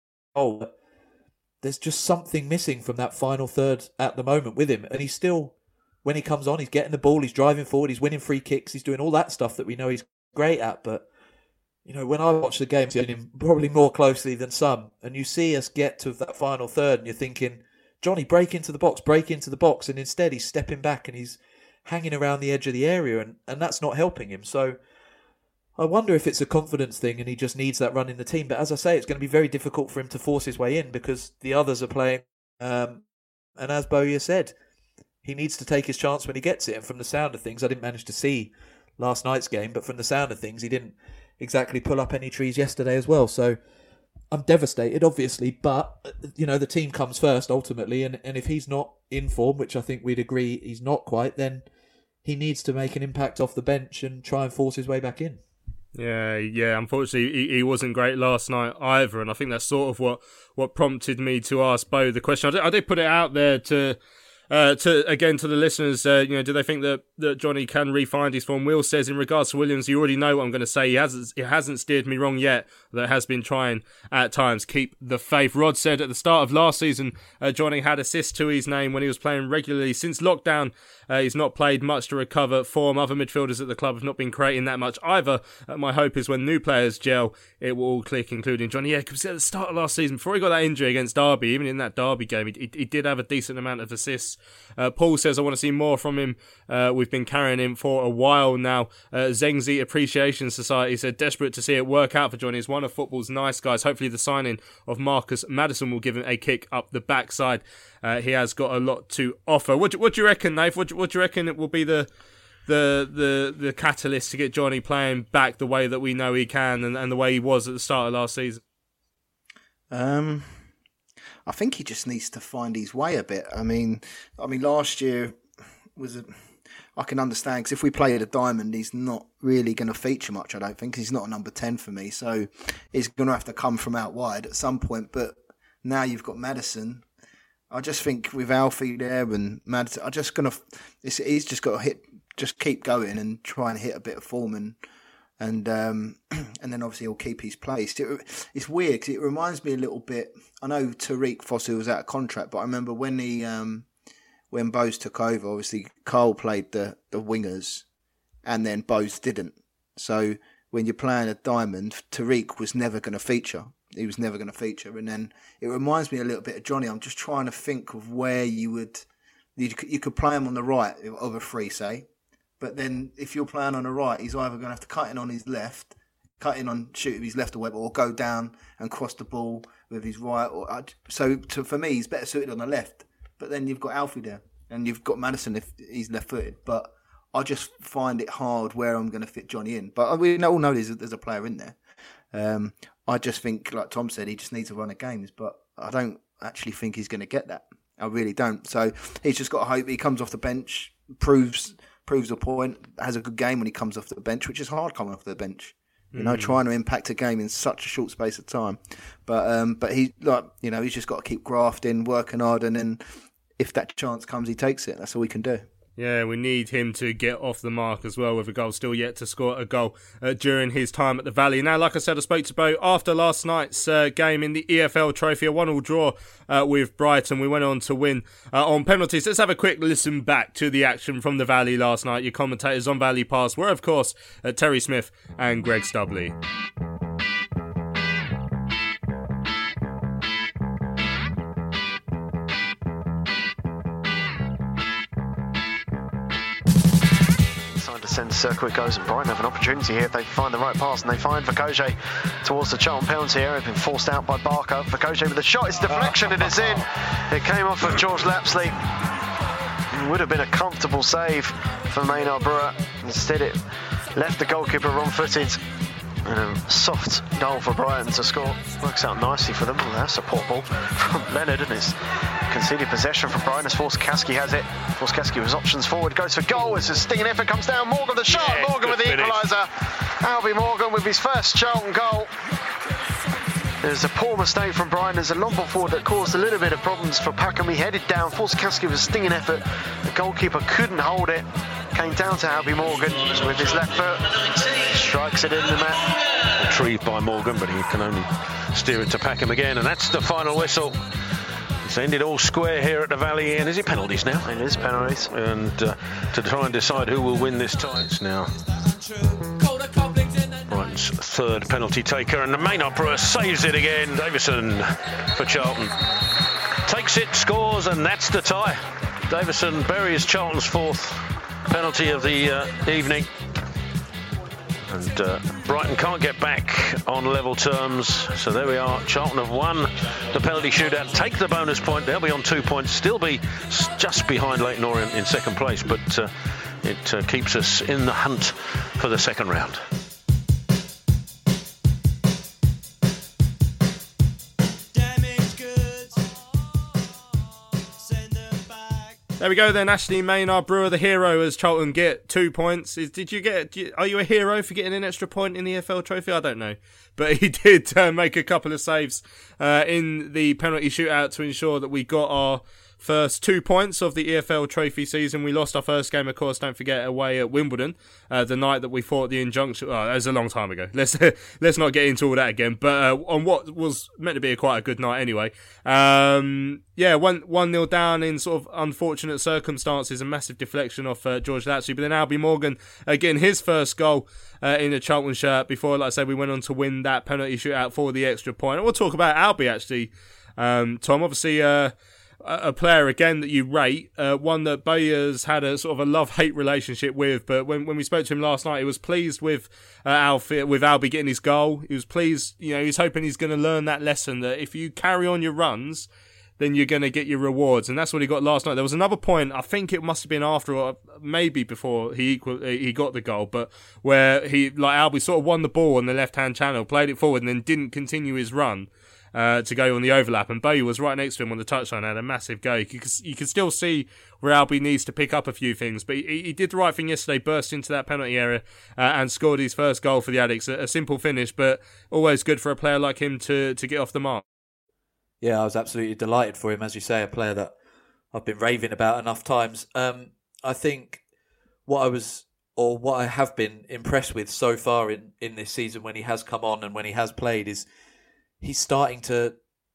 There's just something missing from that final third at the moment with him. And he's still, when he comes on, he's getting the ball, he's driving forward, he's winning free kicks, he's doing all that stuff that we know he's great at. But, when I watch the game, I've seen him probably more closely than some. And you see us get to that final third and you're thinking, Johnny, break into the box. And instead he's stepping back and he's hanging around the edge of the area and that's not helping him. So I wonder if it's a confidence thing and he just needs that run in the team. But as I say, it's going to be very difficult for him to force his way in because the others are playing. And as Bowyer said, he needs to take his chance when he gets it. And from the sound of things, I didn't manage to see last night's game, but from the sound of things, he didn't exactly pull up any trees yesterday as well. So I'm devastated, obviously, but, the team comes first ultimately. And if he's not in form, which I think we'd agree he's not quite, then he needs to make an impact off the bench and try and force his way back in. Yeah. Unfortunately, he wasn't great last night either, and I think that's sort of what prompted me to ask Bo the question. I did put it out there to the listeners. Do they think that Johnny can re-find his form? Will says in regards to Williams, you already know what I'm going to say. He hasn't steered me wrong yet. That has been trying at times. Keep the faith. Rod said at the start of last season, Johnny had assists to his name when he was playing regularly. Since lockdown, he's not played much to recover form. Other midfielders at the club have not been creating that much either. My hope is when new players gel, it will all click, including Johnny. Yeah, because at the start of last season, before he got that injury against Derby, even in that Derby game, he did have a decent amount of assists. Paul says, I want to see more from him. We've been carrying him for a while now. Zengzi Appreciation Society said, desperate to see it work out for Johnny. He's one of football's nice guys. Hopefully the signing of Marcus Maddison will give him a kick up the backside. He has got a lot to offer. What do you reckon, Nath? What do you reckon it will be the catalyst to get Johnny playing back the way that we know he can and the way he was at the start of last season? I think he just needs to find his way a bit. I mean, last year I can understand because if we play at a diamond, he's not really going to feature much. I don't think he's not a number 10 for me, so he's going to have to come from out wide at some point. But now you've got Maddison. I just think with Alfie there and Maddison, he's just got to just keep going and try and hit a bit of form and then obviously he'll keep his place. It's weird because it reminds me a little bit. I know Tariq Fosu was out of contract, but I remember when when Bose took over, obviously Carl played the wingers, and then Bose didn't. So when you're playing a diamond, Tariq was never going to feature. He was never going to feature, and then it reminds me a little bit of Johnny. I'm just trying to think of where you could play him on the right of a free, say. But then if you're playing on the right, he's either going to have to cut in on his left, shoot with his left or whatever, or go down and cross the ball with his right. For me, he's better suited on the left. But then you've got Alfie there, and you've got Maddison if he's left-footed. But I just find it hard where I'm going to fit Johnny in. But we all know there's a player in there. I just think, like Tom said, he just needs to run of games. But I don't actually think he's going to get that. I really don't. So he's just got to hope he comes off the bench, proves a point, has a good game when he comes off the bench, which is hard coming off the bench. Trying to impact a game in such a short space of time. But he's just got to keep grafting, working hard, and then if that chance comes, he takes it. That's all we can do. Yeah, we need him to get off the mark as well with a goal. Still yet to score a goal during his time at the Valley. Now, like I said, I spoke to Bo after last night's game in the EFL Trophy, a 1-1 draw with Brighton. We went on to win on penalties. Let's have a quick listen back to the action from the Valley last night. Your commentators on Valley Pass were, of course, Terry Smith and Greg Stubley. centre circle it goes, and Brighton have an opportunity here if they find the right pass, and they find Vercoge towards the Charlton penalty area. Been forced out by Barker. Vercoge with a shot, it's deflection and it's in. It came off of George Lapsley. It would have been a comfortable save for Maynard Brewer. Instead it left the goalkeeper wrong-footed. And a soft goal for Brighton to score. Works out nicely for them. Well, that's a poor ball from Leonard, and it's conceded possession from Brighton as Forskaski has it. Forskaski with options forward, goes for goal. It's a stinging effort, comes down. Morgan the shot. Yeah, Morgan with the equaliser. Albie Morgan with his first Charlton goal. There's a poor mistake from Brighton. There's a long ball forward that caused a little bit of problems for Packham. He headed down. Forskaski with a stinging effort. The goalkeeper couldn't hold it. Came down to Albie Morgan with his left foot. Strikes it in the mat. Retrieved by Morgan, but he can only steer it to Packham again. And that's the final whistle. It's ended all square here at the Valley Inn. Is it penalties now? It is penalties. And to try and decide who will win this tie, it's now Brighton's third penalty taker, and the Maynard Brewer saves it again. Davison for Charlton takes it, scores, and that's the tie. Davison buries Charlton's fourth penalty of the evening, and Brighton can't get back on level terms. So there we are. Charlton have won the penalty shootout, take the bonus point. They'll be on 2 points, still be just behind Leyton Orient in second place, but it keeps us in the hunt for the second round. There we go then. Ashley Maynard Brewer, the hero, as Charlton get 2 points. Are you a hero for getting an extra point in the EFL Trophy? I don't know. But he did make a couple of saves in the penalty shootout to ensure that we got our first 2 points of the EFL Trophy season. We lost our first game, of course, don't forget, away at Wimbledon, the night that we fought the injunction. Oh, that was a long time ago. Let's not get into all that again. But on what was meant to be quite a good night anyway. 1-0 down in sort of unfortunate circumstances, a massive deflection off George Lapsley. But then Albie Morgan, again, his first goal in a Charlton shirt before, like I said, we went on to win that penalty shootout for the extra point. And we'll talk about Albie, actually, Tom. Obviously, a player, again, that you rate, one that Bowyer's had a sort of a love-hate relationship with, but when we spoke to him last night, he was pleased with Albie getting his goal. He was pleased, he was hoping he's going to learn that lesson, that if you carry on your runs, then you're going to get your rewards, and that's what he got last night. There was another point, I think it must have been after, or maybe before he got the goal, but where Albie sort of won the ball on the left-hand channel, played it forward, and then didn't continue his run to go on the overlap, and Bowyer was right next to him on the touchline, had a massive go. You could still see where Albie needs to pick up a few things, but he did the right thing yesterday, burst into that penalty area and scored his first goal for the Addicts. A simple finish, but always good for a player like him to get off the mark. Yeah, I was absolutely delighted for him, as you say, a player that I've been raving about enough times. I think what I have been impressed with so far in this season when he has come on and when he has played is he's starting to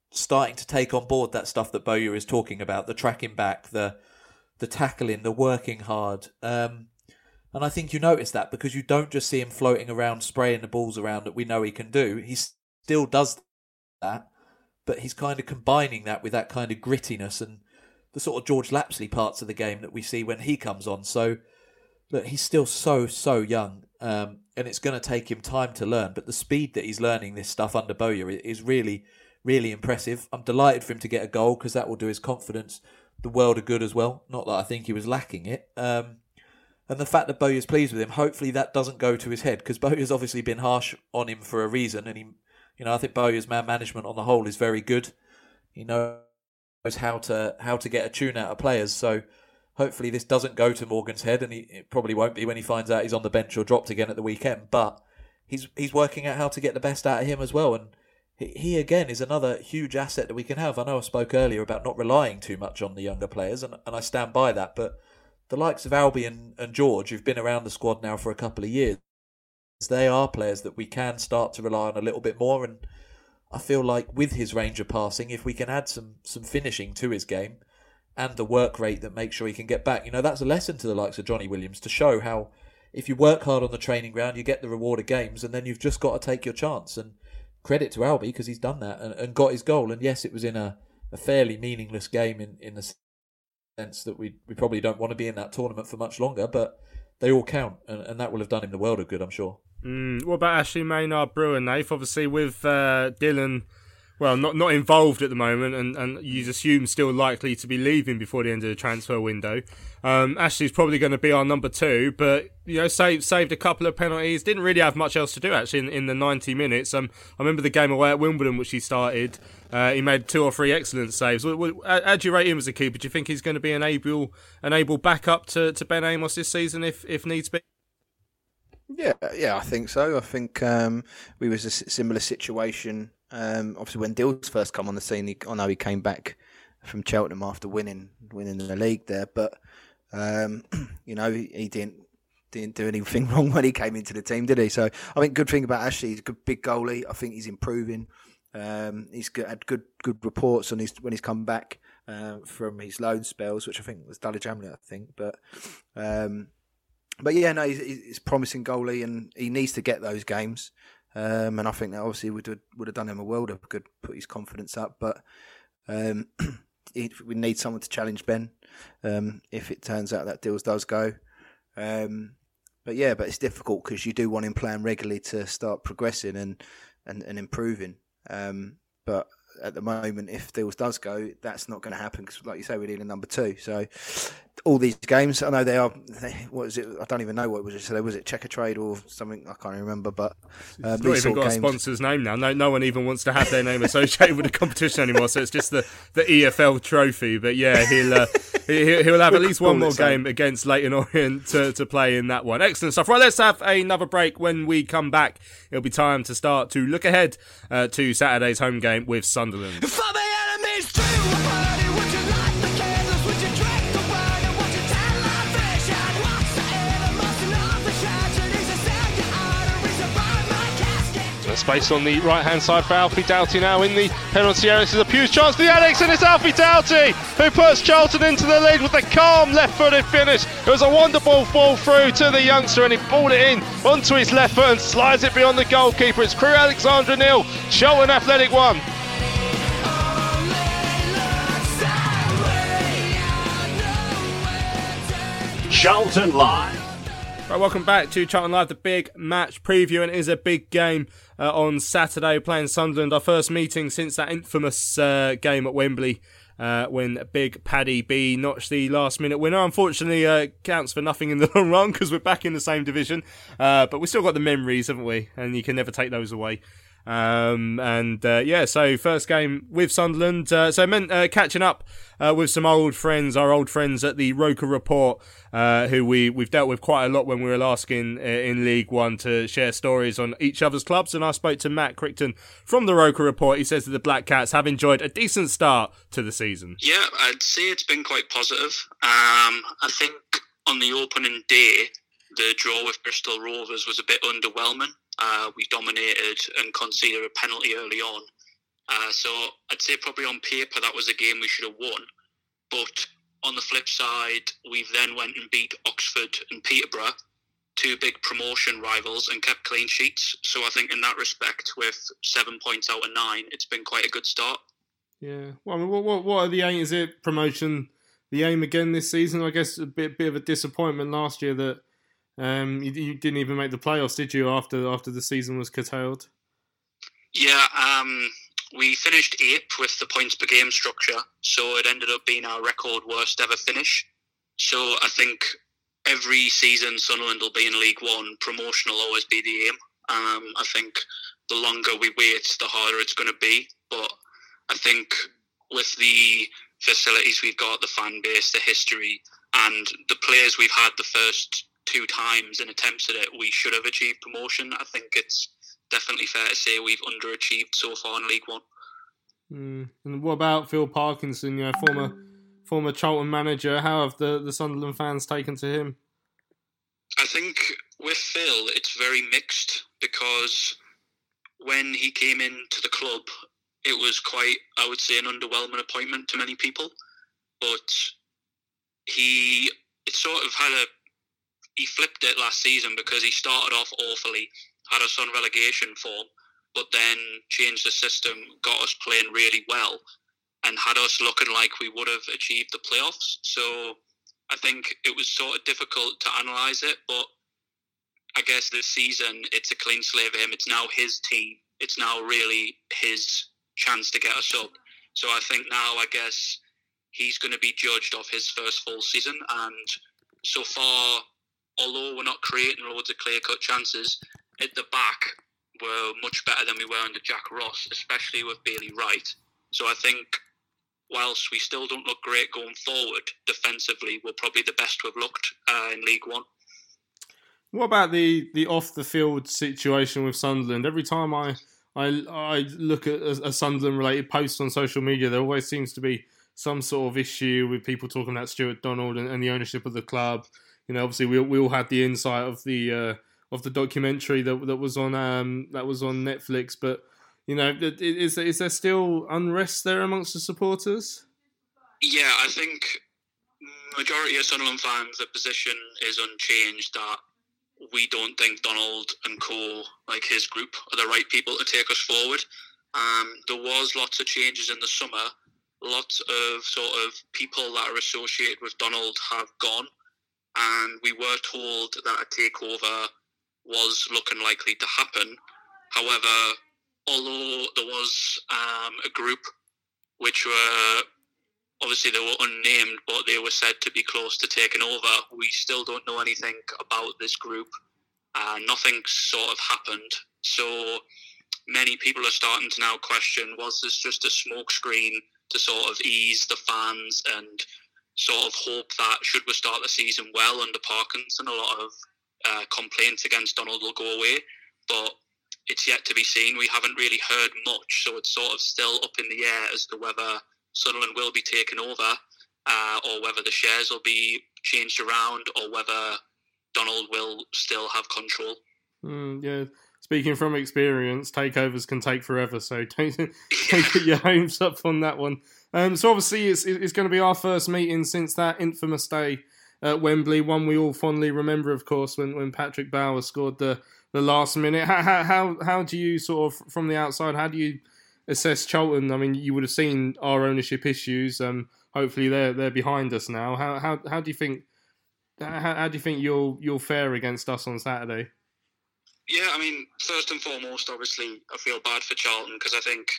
take on board that stuff that Bowyer is talking about, the tracking back, the tackling, the working hard. And I think you notice that because you don't just see him floating around, spraying the balls around that we know he can do. He still does that, but he's kind of combining that with that kind of grittiness and the sort of George Lapsley parts of the game that we see when he comes on. So, look, he's still so young, and it's going to take him time to learn. But the speed that he's learning this stuff under Bowyer is really, really impressive. I'm delighted for him to get a goal because that will do his confidence the world of good as well. Not that I think he was lacking it. And the fact that Bowyer's pleased with him, hopefully that doesn't go to his head because Bowyer's obviously been harsh on him for a reason, and I think Bowyer's man management on the whole is very good. He knows how to get a tune out of players. So hopefully this doesn't go to Morgan's head, and it probably won't be when he finds out he's on the bench or dropped again at the weekend. But he's working out how to get the best out of him as well. And he again is another huge asset that we can have. I know I spoke earlier about not relying too much on the younger players, and I stand by that. But the likes of Albie and George, who've been around the squad now for a couple of years, they are players that we can start to rely on a little bit more. And I feel like with his range of passing, if we can add some finishing to his game and the work rate that makes sure he can get back, that's a lesson to the likes of Johnny Williams to show how if you work hard on the training ground, you get the reward of games, and then you've just got to take your chance. And credit to Albie because he's done that and got his goal. And yes, it was in a fairly meaningless game in the sense that we probably don't want to be in that tournament for much longer, but they all count, and that will have done him the world of good, I'm sure. What about Ashley Maynard-Brewer, Nath? Obviously with Dylan, well, not involved at the moment, and you'd assume still likely to be leaving before the end of the transfer window. Ashley's probably going to be our number 2, but saved a couple of penalties. Didn't really have much else to do actually in the 90 minutes. I remember the game away at Wimbledon, which he started. He made 2 or 3 excellent saves. How do you rate him as a keeper? Do you think he's going to be an able backup to Ben Amos this season if needs be? Yeah, I think so. I think we was a similar situation. Obviously, when Dills first come on the scene, I know he came back from Cheltenham after winning the league there, but he didn't do anything wrong when he came into the team, did he? So I think good thing about Ashley, he's a good big goalie. I think he's improving. He's had good reports on when he's come back from his loan spells, which I think was Dulwich Hamlet, I think, but yeah, no, he's a promising goalie, and he needs to get those games. And I think that obviously would have done him a world of good, put his confidence up. But we need someone to challenge Ben if it turns out that Dills does go. But it's difficult because you do want him playing regularly to start progressing and improving. But at the moment, if Dills does go, that's not going to happen because, like you say, we need a number 2. So all these games, I know what is it? I don't even know what was it. So was it Checker Trade or something? I can't remember. But it's not even got a sponsor's name now. No one even wants to have their name associated with the competition anymore. So it's just the EFL trophy. But yeah, he'll have at least one more game against Leyton Orient to play in that one. Excellent stuff. Right, let's have another break. When we come back, it'll be time to start to look ahead to Saturday's home game with Sunderland. Space on the right hand side for Alfie Doughty now in the penalty area. This is a huge chance for the Alex, and it's Alfie Doughty who puts Charlton into the lead with a calm left footed finish. It was a wonderful ball through to the youngster, and he balled it in onto his left foot and slides it beyond the goalkeeper. It's Crewe Alexandra 0, Charlton Athletic 1. Charlton Live. Right, welcome back to Charlton Live, the big match preview, and it is a big game on Saturday, playing Sunderland. Our first meeting since that infamous game at Wembley when Big Paddy B notched the last-minute winner. Unfortunately, counts for nothing in the long run because we're back in the same division, but we've still got the memories, haven't we? And you can never take those away. So first game with Sunderland. So it meant catching up with some old friends, our old friends at the Roker Report, who we've dealt with quite a lot when we were last in League One to share stories on each other's clubs. And I spoke to Matt Crichton from the Roker Report. He says that the Black Cats have enjoyed a decent start to the season. Yeah, I'd say it's been quite positive. I think on the opening day, the draw with Bristol Rovers was a bit underwhelming. We dominated and conceded a penalty early on. So I'd say probably on paper that was a game we should have won. But on the flip side, we then went and beat Oxford and Peterborough, 2 big promotion rivals, and kept clean sheets. So I think in that respect, with 7 points out of 9, it's been quite a good start. Yeah. Well, I mean, what are the aim? Is it promotion the aim again this season? I guess a bit of a disappointment last year that you didn't even make the playoffs, did you, after the season was curtailed? Yeah, we finished 8th with the points per game structure, so it ended up being our record worst ever finish. So I think every season Sunderland will be in League One, promotion will always be the aim. I think the longer we wait, the harder it's going to be. But I think with the facilities we've got, the fan base, the history, and the players we've had the first 2 times in attempts at it, we should have achieved promotion. I think it's definitely fair to say we've underachieved so far in League One. And what about Phil Parkinson, former Charlton manager? How have the Sunderland fans taken to him? I think with Phil, it's very mixed because when he came into the club, it was quite, I would say, an underwhelming appointment to many people. But he flipped it last season because he started off awfully, had us on relegation form, but then changed the system, got us playing really well, and had us looking like we would have achieved the playoffs. So I think it was sort of difficult to analyse it, but I guess this season it's a clean slate for him. It's now his team. It's now really his chance to get us up. So I think now, I guess, he's going to be judged off his first full season. And so far, although we're not creating loads of clear-cut chances, at the back we're much better than we were under Jack Ross, especially with Bailey Wright. So I think whilst we still don't look great going forward, defensively we're probably the best we've looked in League One. What about the off-the-field situation with Sunderland? Every time I look at a Sunderland-related post on social media, there always seems to be some sort of issue with people talking about Stuart Donald and the ownership of the club. You know, obviously we all had the insight of the documentary that was on Netflix, but you know, is there still unrest there amongst the supporters? Yeah, I think majority of Sunderland fans, the position is unchanged that we don't think Donald and co, like his group, are the right people to take us forward. There was lots of changes in the summer. Lots of sort of people that are associated with Donald have gone, and we were told that a takeover was looking likely to happen. However, although there was a group which were, obviously they were unnamed, but they were said to be close to taking over, we still don't know anything about this group. Nothing sort of happened. So many people are starting to now question, was this just a smokescreen to sort of ease the fans and sort of hope that should we start the season well under Parkinson, a lot of complaints against Donald will go away. But it's yet to be seen. We haven't really heard much, so it's sort of still up in the air as to whether Sunderland will be taken over, or whether the shares will be changed around, or whether Donald will still have control. Yeah, speaking from experience, takeovers can take forever, so don't get your hopes up on that one. So obviously it's going to be our first meeting since that infamous day at Wembley, one we all fondly remember, of course, when Patrick Bauer scored the last minute. How do you sort of, from the outside, how do you assess Charlton? I mean, you would have seen our ownership issues. Hopefully they're behind us now. How do you think? How do you think you'll fare against us on Saturday? Yeah, I mean, first and foremost, obviously, I feel bad for Charlton because I think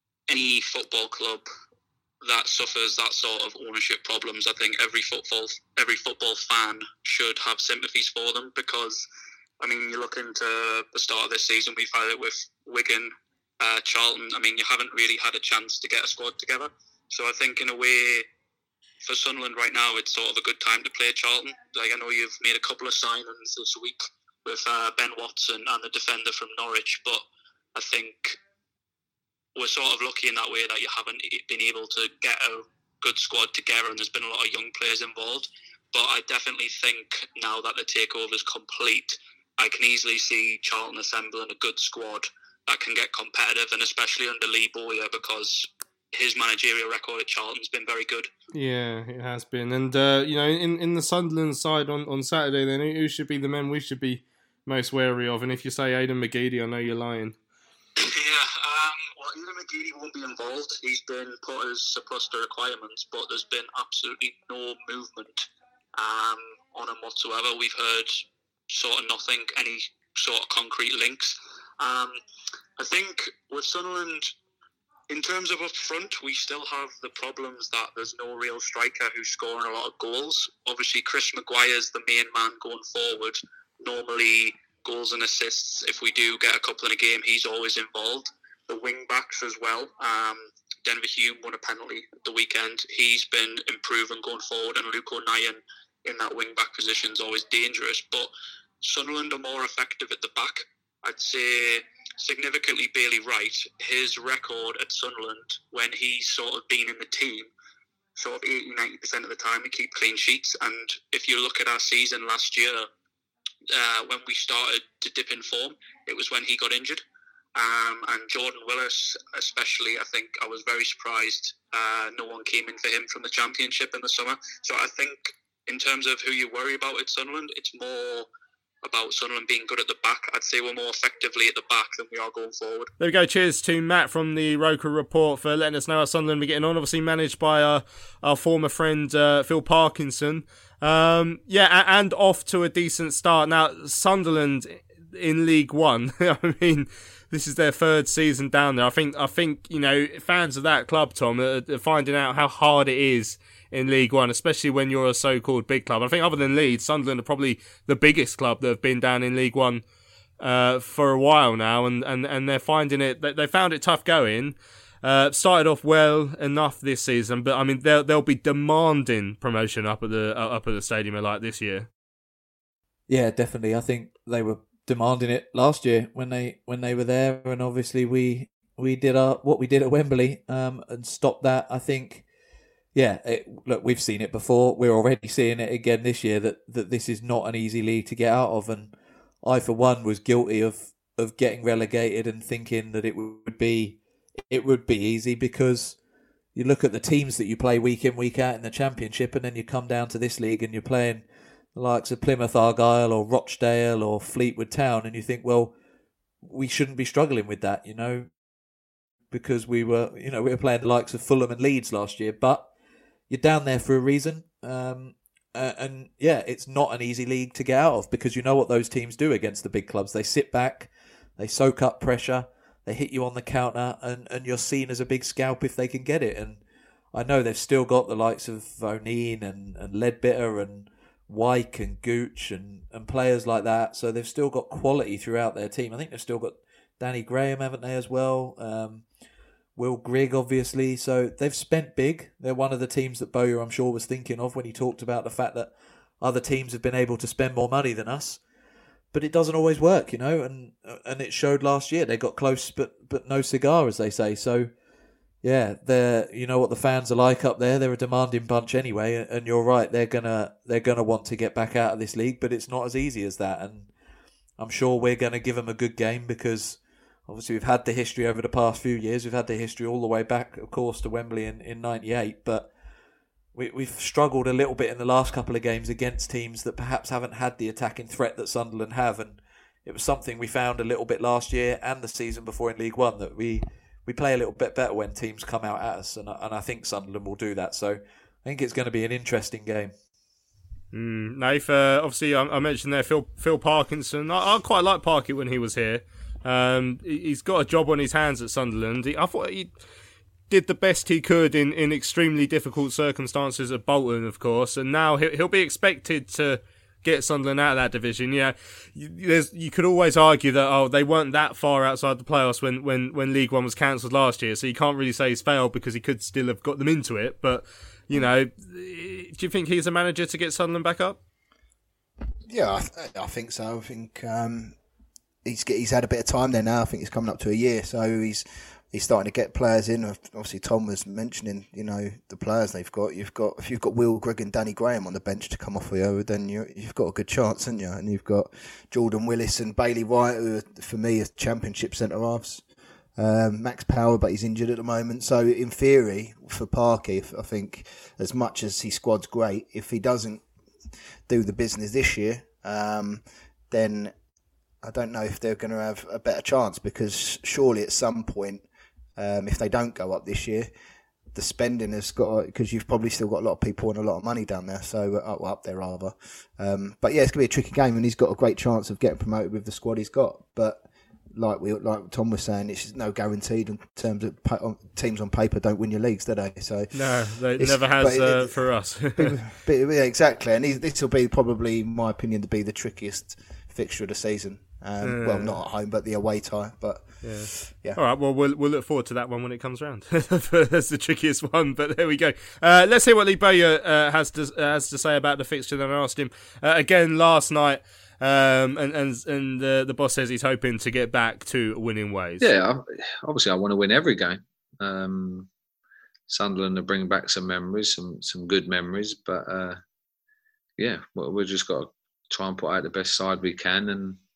any football club that suffers that sort of ownership problems, I think every football fan should have sympathies for them because, I mean, you look into the start of this season, we've had it with Wigan, Charlton. I mean, you haven't really had a chance to get a squad together. So I think in a way, for Sunderland right now, it's sort of a good time to play Charlton. Like, I know you've made a couple of signings this week with Ben Watson and the defender from Norwich, but I think we're sort of lucky in that way that you haven't been able to get a good squad together, and there's been a lot of young players involved. But I definitely think now that the takeover is complete, I can easily see Charlton assembling a good squad that can get competitive, and especially under Lee Bowyer, because his managerial record at Charlton's been very good. Yeah, it has been. And, you know, in the Sunderland side on Saturday, then, who should be the men we should be most wary of? And if you say Aidan McGeady, I know you're lying. Well, Aidan McGeady won't be involved. He's been put as surplus to requirements, but there's been absolutely no movement on him whatsoever. We've heard sort of nothing, any sort of concrete links. I think with Sunderland, in terms of up front, we still have the problems that there's no real striker who's scoring a lot of goals. Obviously, Chris Maguire's the main man going forward. Normally, goals and assists, if we do get a couple in a game, he's always involved. The wing-backs as well. Denver Hume won a penalty at the weekend. He's been improving going forward, and Luke O'Nien in that wing-back position is always dangerous. But Sunderland are more effective at the back. I'd say significantly Bailey Wright, his record at Sunderland when he's sort of been in the team, sort of 80-90% of the time we keep clean sheets. And if you look at our season last year, when we started to dip in form, it was when he got injured. And Jordan Willis especially, I think I was very surprised no one came in for him from the Championship in the summer. So I think in terms of who you worry about at Sunderland, it's more about Sunderland being good at the back. I'd say we're more effectively at the back than we are going forward. There we go. Cheers to Matt from the Roker Report for letting us know how Sunderland are getting on. Obviously managed by our former friend Phil Parkinson. And off to a decent start. Now, Sunderland in League One, I mean, this is their third season down there. I think fans of that club, Tom, are finding out how hard it is in League One, especially when you're a so-called big club. I think other than Leeds, Sunderland are probably the biggest club that have been down in League One for a while now, and they're finding it. They found it tough going. Started off well enough this season, but I mean they'll be demanding promotion up at the stadium like this year. Yeah, definitely. I think they were demanding it last year when they were there, and obviously we did what we did at Wembley and stopped that. I think. Yeah, look, we've seen it before. We're already seeing it again this year that this is not an easy league to get out of, and I for one was guilty of getting relegated and thinking that it would be easy, because you look at the teams that you play week in, week out in the Championship, and then you come down to this league and you're playing the likes of Plymouth Argyle or Rochdale or Fleetwood Town, and you think, well, we shouldn't be struggling with that, because we were playing the likes of Fulham and Leeds last year, but you're down there for a reason. And it's not an easy league to get out of, because you know what those teams do against the big clubs. They sit back, they soak up pressure, they hit you on the counter, and you're seen as a big scalp if they can get it. And I know they've still got the likes of O'Neill and Ledbetter and Wyke and Gooch and players like that. So they've still got quality throughout their team. I think they've still got Danny Graham, haven't they, as well? Will Grigg, obviously. So they've spent big. They're one of the teams that Bowyer, I'm sure, was thinking of when he talked about the fact that other teams have been able to spend more money than us. But it doesn't always work, and it showed last year. They got close, but no cigar, as they say. So, yeah, you know what the fans are like up there. They're a demanding bunch anyway, and you're right. They're gonna want to get back out of this league, but it's not as easy as that. And I'm sure we're gonna give them a good game, because obviously we've had the history over the past few years. We've had the history all the way back, of course, to Wembley in '98, but we've struggled a little bit in the last couple of games against teams that perhaps haven't had the attacking threat that Sunderland have, and it was something we found a little bit last year and the season before in League One, that we play a little bit better when teams come out at us, and I think Sunderland will do that. So I think it's going to be an interesting game. Nath, obviously I mentioned there Phil Parkinson. I quite liked Parky when he was here. He's got a job on his hands at Sunderland. I thought he did the best he could in extremely difficult circumstances at Bolton, of course, and now he'll be expected to get Sunderland out of that division. Yeah, you could always argue that they weren't that far outside the playoffs when League One was cancelled last year, so you can't really say he's failed, because he could still have got them into it. But do you think he's a manager to get Sunderland back up? Yeah, I think so. I think he's had a bit of time there now. I think he's coming up to a year, so he's starting to get players in. Obviously, Tom was mentioning, the players they've got. If you've got Will Grigg and Danny Graham on the bench to come off with you, then you've got a good chance, haven't you? And you've got Jordan Willis and Bailey White, who are, for me, are Championship centre halves. Max Power, but he's injured at the moment. So in theory, for Parky, I think as much as his squad's great, if he doesn't do the business this year, then I don't know if they're going to have a better chance, because surely at some point, if they don't go up this year, the spending has got, because you've probably still got a lot of people and a lot of money down there, so up there rather. But yeah, it's going to be a tricky game, and he's got a great chance of getting promoted with the squad he's got. But like Tom was saying, it's no guaranteed in terms of teams on paper don't win your leagues, do they? So no, it never has for us. Yeah, exactly, and this will be probably, in my opinion, to be the trickiest fixture of the season. Well, not at home, but the away tie. But yeah. All right. Well, we'll look forward to that one when it comes round. That's the trickiest one. But there we go. Let's hear what Lee Bowyer has to say about the fixture. Then I asked him again last night, and the boss says he's hoping to get back to winning ways. Yeah, obviously I want to win every game. Sunderland are bringing back some memories, some good memories. But we've just got to try and put out the best side we can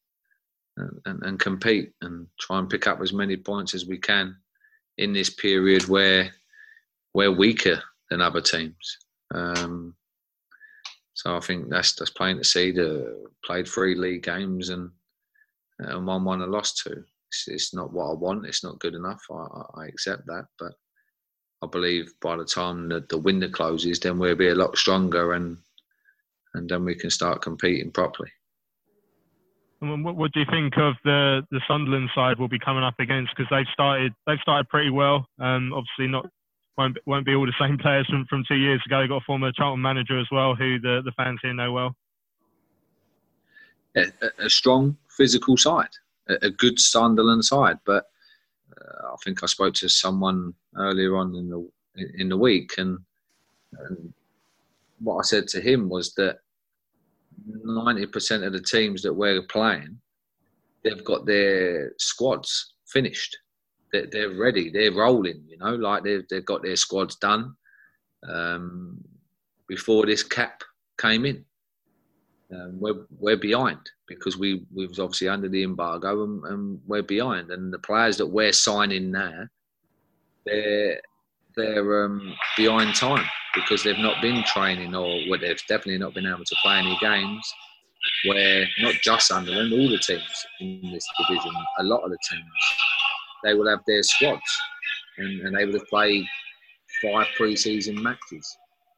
and compete and try and pick up as many points as we can in this period where we're weaker than other teams. So I think that's plain to see. Played 3 league games and won and lost 2. It's not what I want. It's not good enough. I accept that, but I believe by the time that the window closes, then we'll be a lot stronger and then we can start competing properly. What do you think of the Sunderland side we'll be coming up against? Because they've started pretty well. Obviously won't be all the same players from 2 years ago. They've got a former Charlton manager as well, who the fans here know well. A strong physical side, a good Sunderland side. But I think I spoke to someone earlier on in the week, and what I said to him was that 90% of the teams that we're playing, they've got their squads finished. They're ready. They're rolling. Like they've got their squads done before this cap came in. We're behind because we was obviously under the embargo and we're behind. And the players that we're signing now, they're behind time because they've not been training or they've definitely not been able to play any games. Where not just Sunderland, all the teams in this division, a lot of the teams, they will have their squads and they will have played 5 pre-season matches,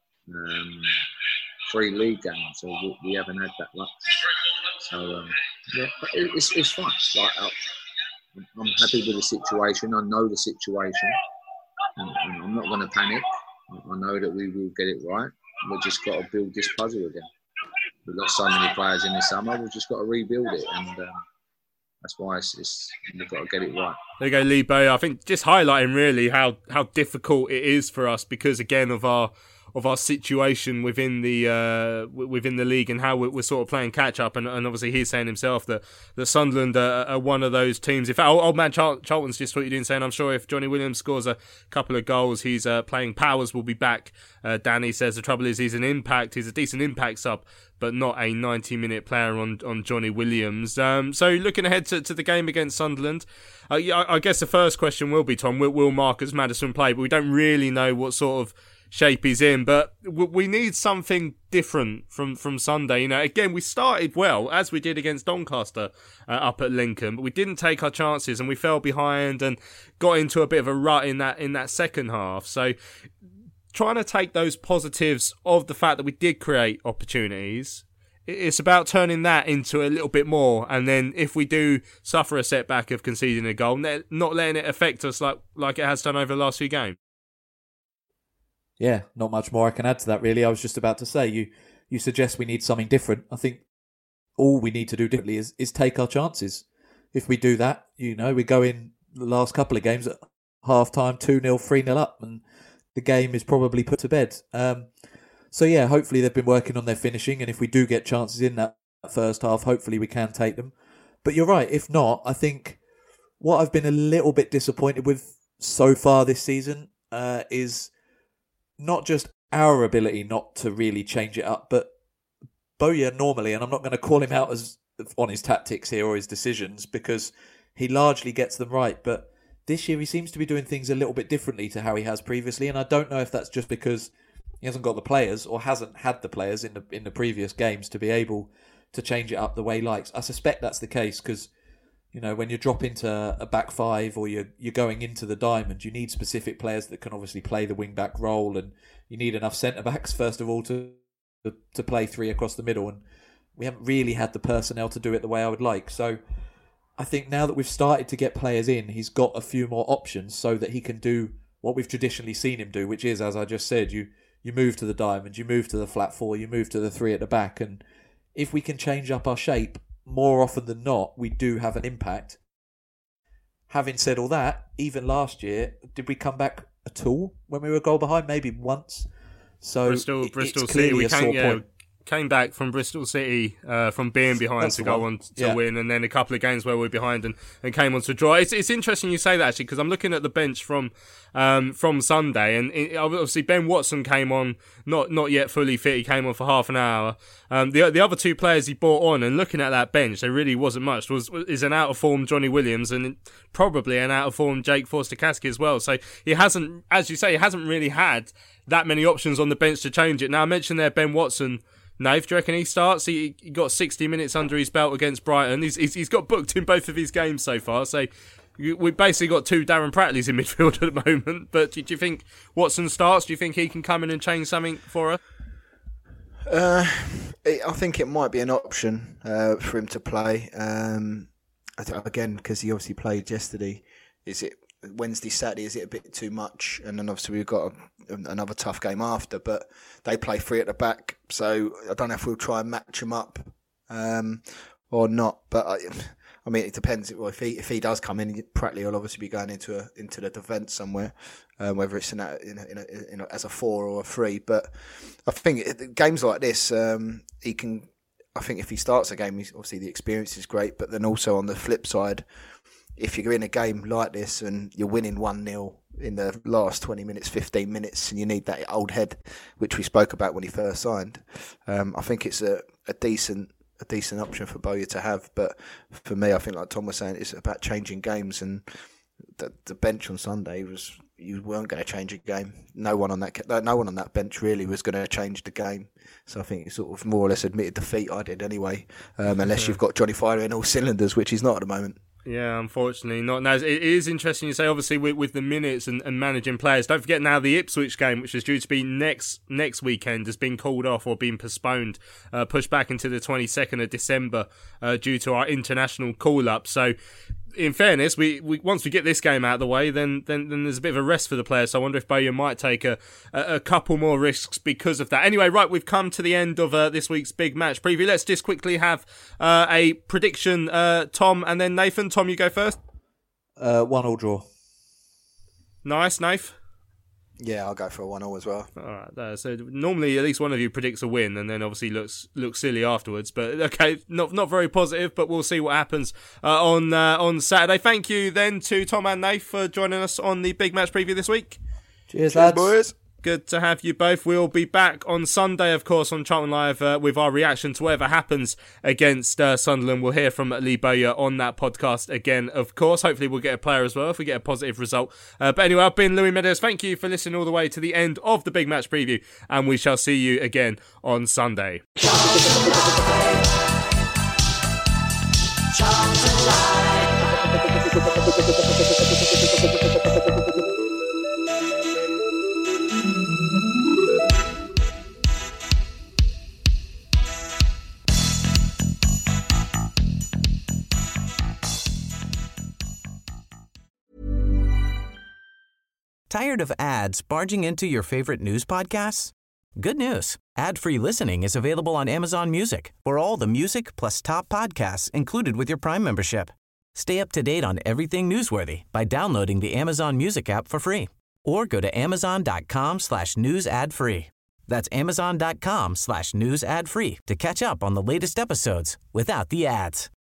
3 league games, so we haven't had that luck. So it's fine. Like, I'm happy with the situation. I know the situation, and I'm not going to panic. I know that we will get it right. We've just got to build this puzzle again. We've lost so many players in the summer. We've just got to rebuild it, and that's why we've got to get it right. There you go, Lee Bow. I think just highlighting really how difficult it is for us because again of our situation within the league and how we're sort of playing catch up, and obviously he's saying himself that Sunderland are one of those teams. In fact, old man Charlton's just tweeted in saying, I'm sure if Johnny Williams scores a couple of goals, he's playing Powers will be back. Danny says the trouble is he's a decent impact sub, but not a 90-minute player on Johnny Williams. So looking ahead to the game against Sunderland, I guess the first question will be, Tom, will Marcus Maddison play? But we don't really know what sort of shape he's in, but we need something different from Sunday. Again, we started well, as we did against Doncaster up at Lincoln, but we didn't take our chances and we fell behind and got into a bit of a rut in that second half. So trying to take those positives of the fact that we did create opportunities, it's about turning that into a little bit more, and then if we do suffer a setback of conceding a goal, not letting it affect us like it has done over the last few games. Yeah, not much more I can add to that, really. I was just about to say, you suggest we need something different. I think all we need to do differently is take our chances. If we do that, we go in the last couple of games at half-time, 2-0, 3-0 up, and the game is probably put to bed. So yeah, hopefully they've been working on their finishing, and if we do get chances in that first half, hopefully we can take them. But you're right, if not, I think what I've been a little bit disappointed with so far this season is not just our ability not to really change it up, but Bowyer normally, and I'm not going to call him out on his tactics here or his decisions because he largely gets them right, but this year he seems to be doing things a little bit differently to how he has previously, and I don't know if that's just because he hasn't got the players or hasn't had the players in the previous games to be able to change it up the way he likes. I suspect that's the case because when you drop into a back 5 or you're going into the diamond, you need specific players that can obviously play the wing-back role, and you need enough centre-backs, first of all, to play 3 across the middle, and we haven't really had the personnel to do it the way I would like. So I think now that we've started to get players in, he's got a few more options so that he can do what we've traditionally seen him do, which is, as I just said, you move to the diamond, you move to the flat 4, you move to the 3 at the back, and if we can change up our shape, more often than not, we do have an impact. Having said all that, even last year, did we come back at all when we were a goal behind? Maybe once. So Bristol City, we came back from Bristol City from being behind to go on to win, and then a couple of games where we were behind and came on to draw. It's interesting you say that, actually, because I'm looking at the bench from Sunday, and obviously Ben Watson came on not yet fully fit. He came on for half an hour. The other 2 players he brought on, and looking at that bench, there really wasn't much. Is an out of form Johnny Williams and probably an out of form Jake Forster-Caskey as well. So he hasn't, as you say, really had that many options on the bench to change it. Now I mentioned there Ben Watson Nave, do you reckon he starts? He got 60 minutes under his belt against Brighton. He's got booked in both of his games so far. So we've basically got 2 Darren Pratley's in midfield at the moment. But do you think Watson starts? Do you think he can come in and change something for us? I think it might be an option for him to play. Again, because he obviously played yesterday. Is it Wednesday, Saturday? Is it a bit too much? And then obviously we've got another tough game after. But they play 3 at the back, so I don't know if we'll try and match him up or not. But I mean, it depends. If he does come in, Pratley will obviously be going into the defence somewhere, whether it's as a 4 or a 3. But I think games like this, he can. I think if he starts a game, obviously the experience is great. But then also on the flip side, if you're in a game like this and you're winning 1-0 in the last 20 minutes, 15 minutes, and you need that old head, which we spoke about when he first signed, I think it's a decent option for Bowyer to have. But for me, I think like Tom was saying, it's about changing games, and the bench on Sunday you weren't going to change a game. No one on that bench really was going to change the game. So I think it's sort of more or less admitted defeat. I did anyway, unless you've got Johnny Fire in all cylinders, which he's not at the moment. Yeah, unfortunately not. Now, it is interesting you say, obviously, with the minutes and managing players. Don't forget now the Ipswich game, which is due to be next weekend, has been called off or been postponed, pushed back into the 22nd of December due to our international call-up. So, in fairness, we once we get this game out of the way, then there's a bit of a rest for the players. So I wonder if Bowyer might take a couple more risks because of that. Anyway, right, we've come to the end of this week's big match preview. Let's just quickly have a prediction, Tom, and then Nathan. Tom, you go first. 1-1 draw. Nice, Nath. Yeah, I'll go for a 1-1 as well. All right. So normally at least one of you predicts a win, and then obviously looks silly afterwards. But okay, not very positive. But we'll see what happens on Saturday. Thank you then to Tom and Nath for joining us on the big match preview this week. Cheers lads. Boys. Good to have you both. We'll be back on Sunday, of course, on Charlton Live with our reaction to whatever happens against Sunderland. We'll hear from Lee Bowyer on that podcast again, of course. Hopefully we'll get a player as well if we get a positive result. But anyway, I've been Louis Meadows. Thank you for listening all the way to the end of the big match preview, and we shall see you again on Sunday. Charlton Live. Tired of ads barging into your favorite news podcasts? Good news. Ad-free listening is available on Amazon Music for all the music plus top podcasts included with your Prime membership. Stay up to date on everything newsworthy by downloading the Amazon Music app for free or go to amazon.com/news ad free. That's amazon.com/news ad free to catch up on the latest episodes without the ads.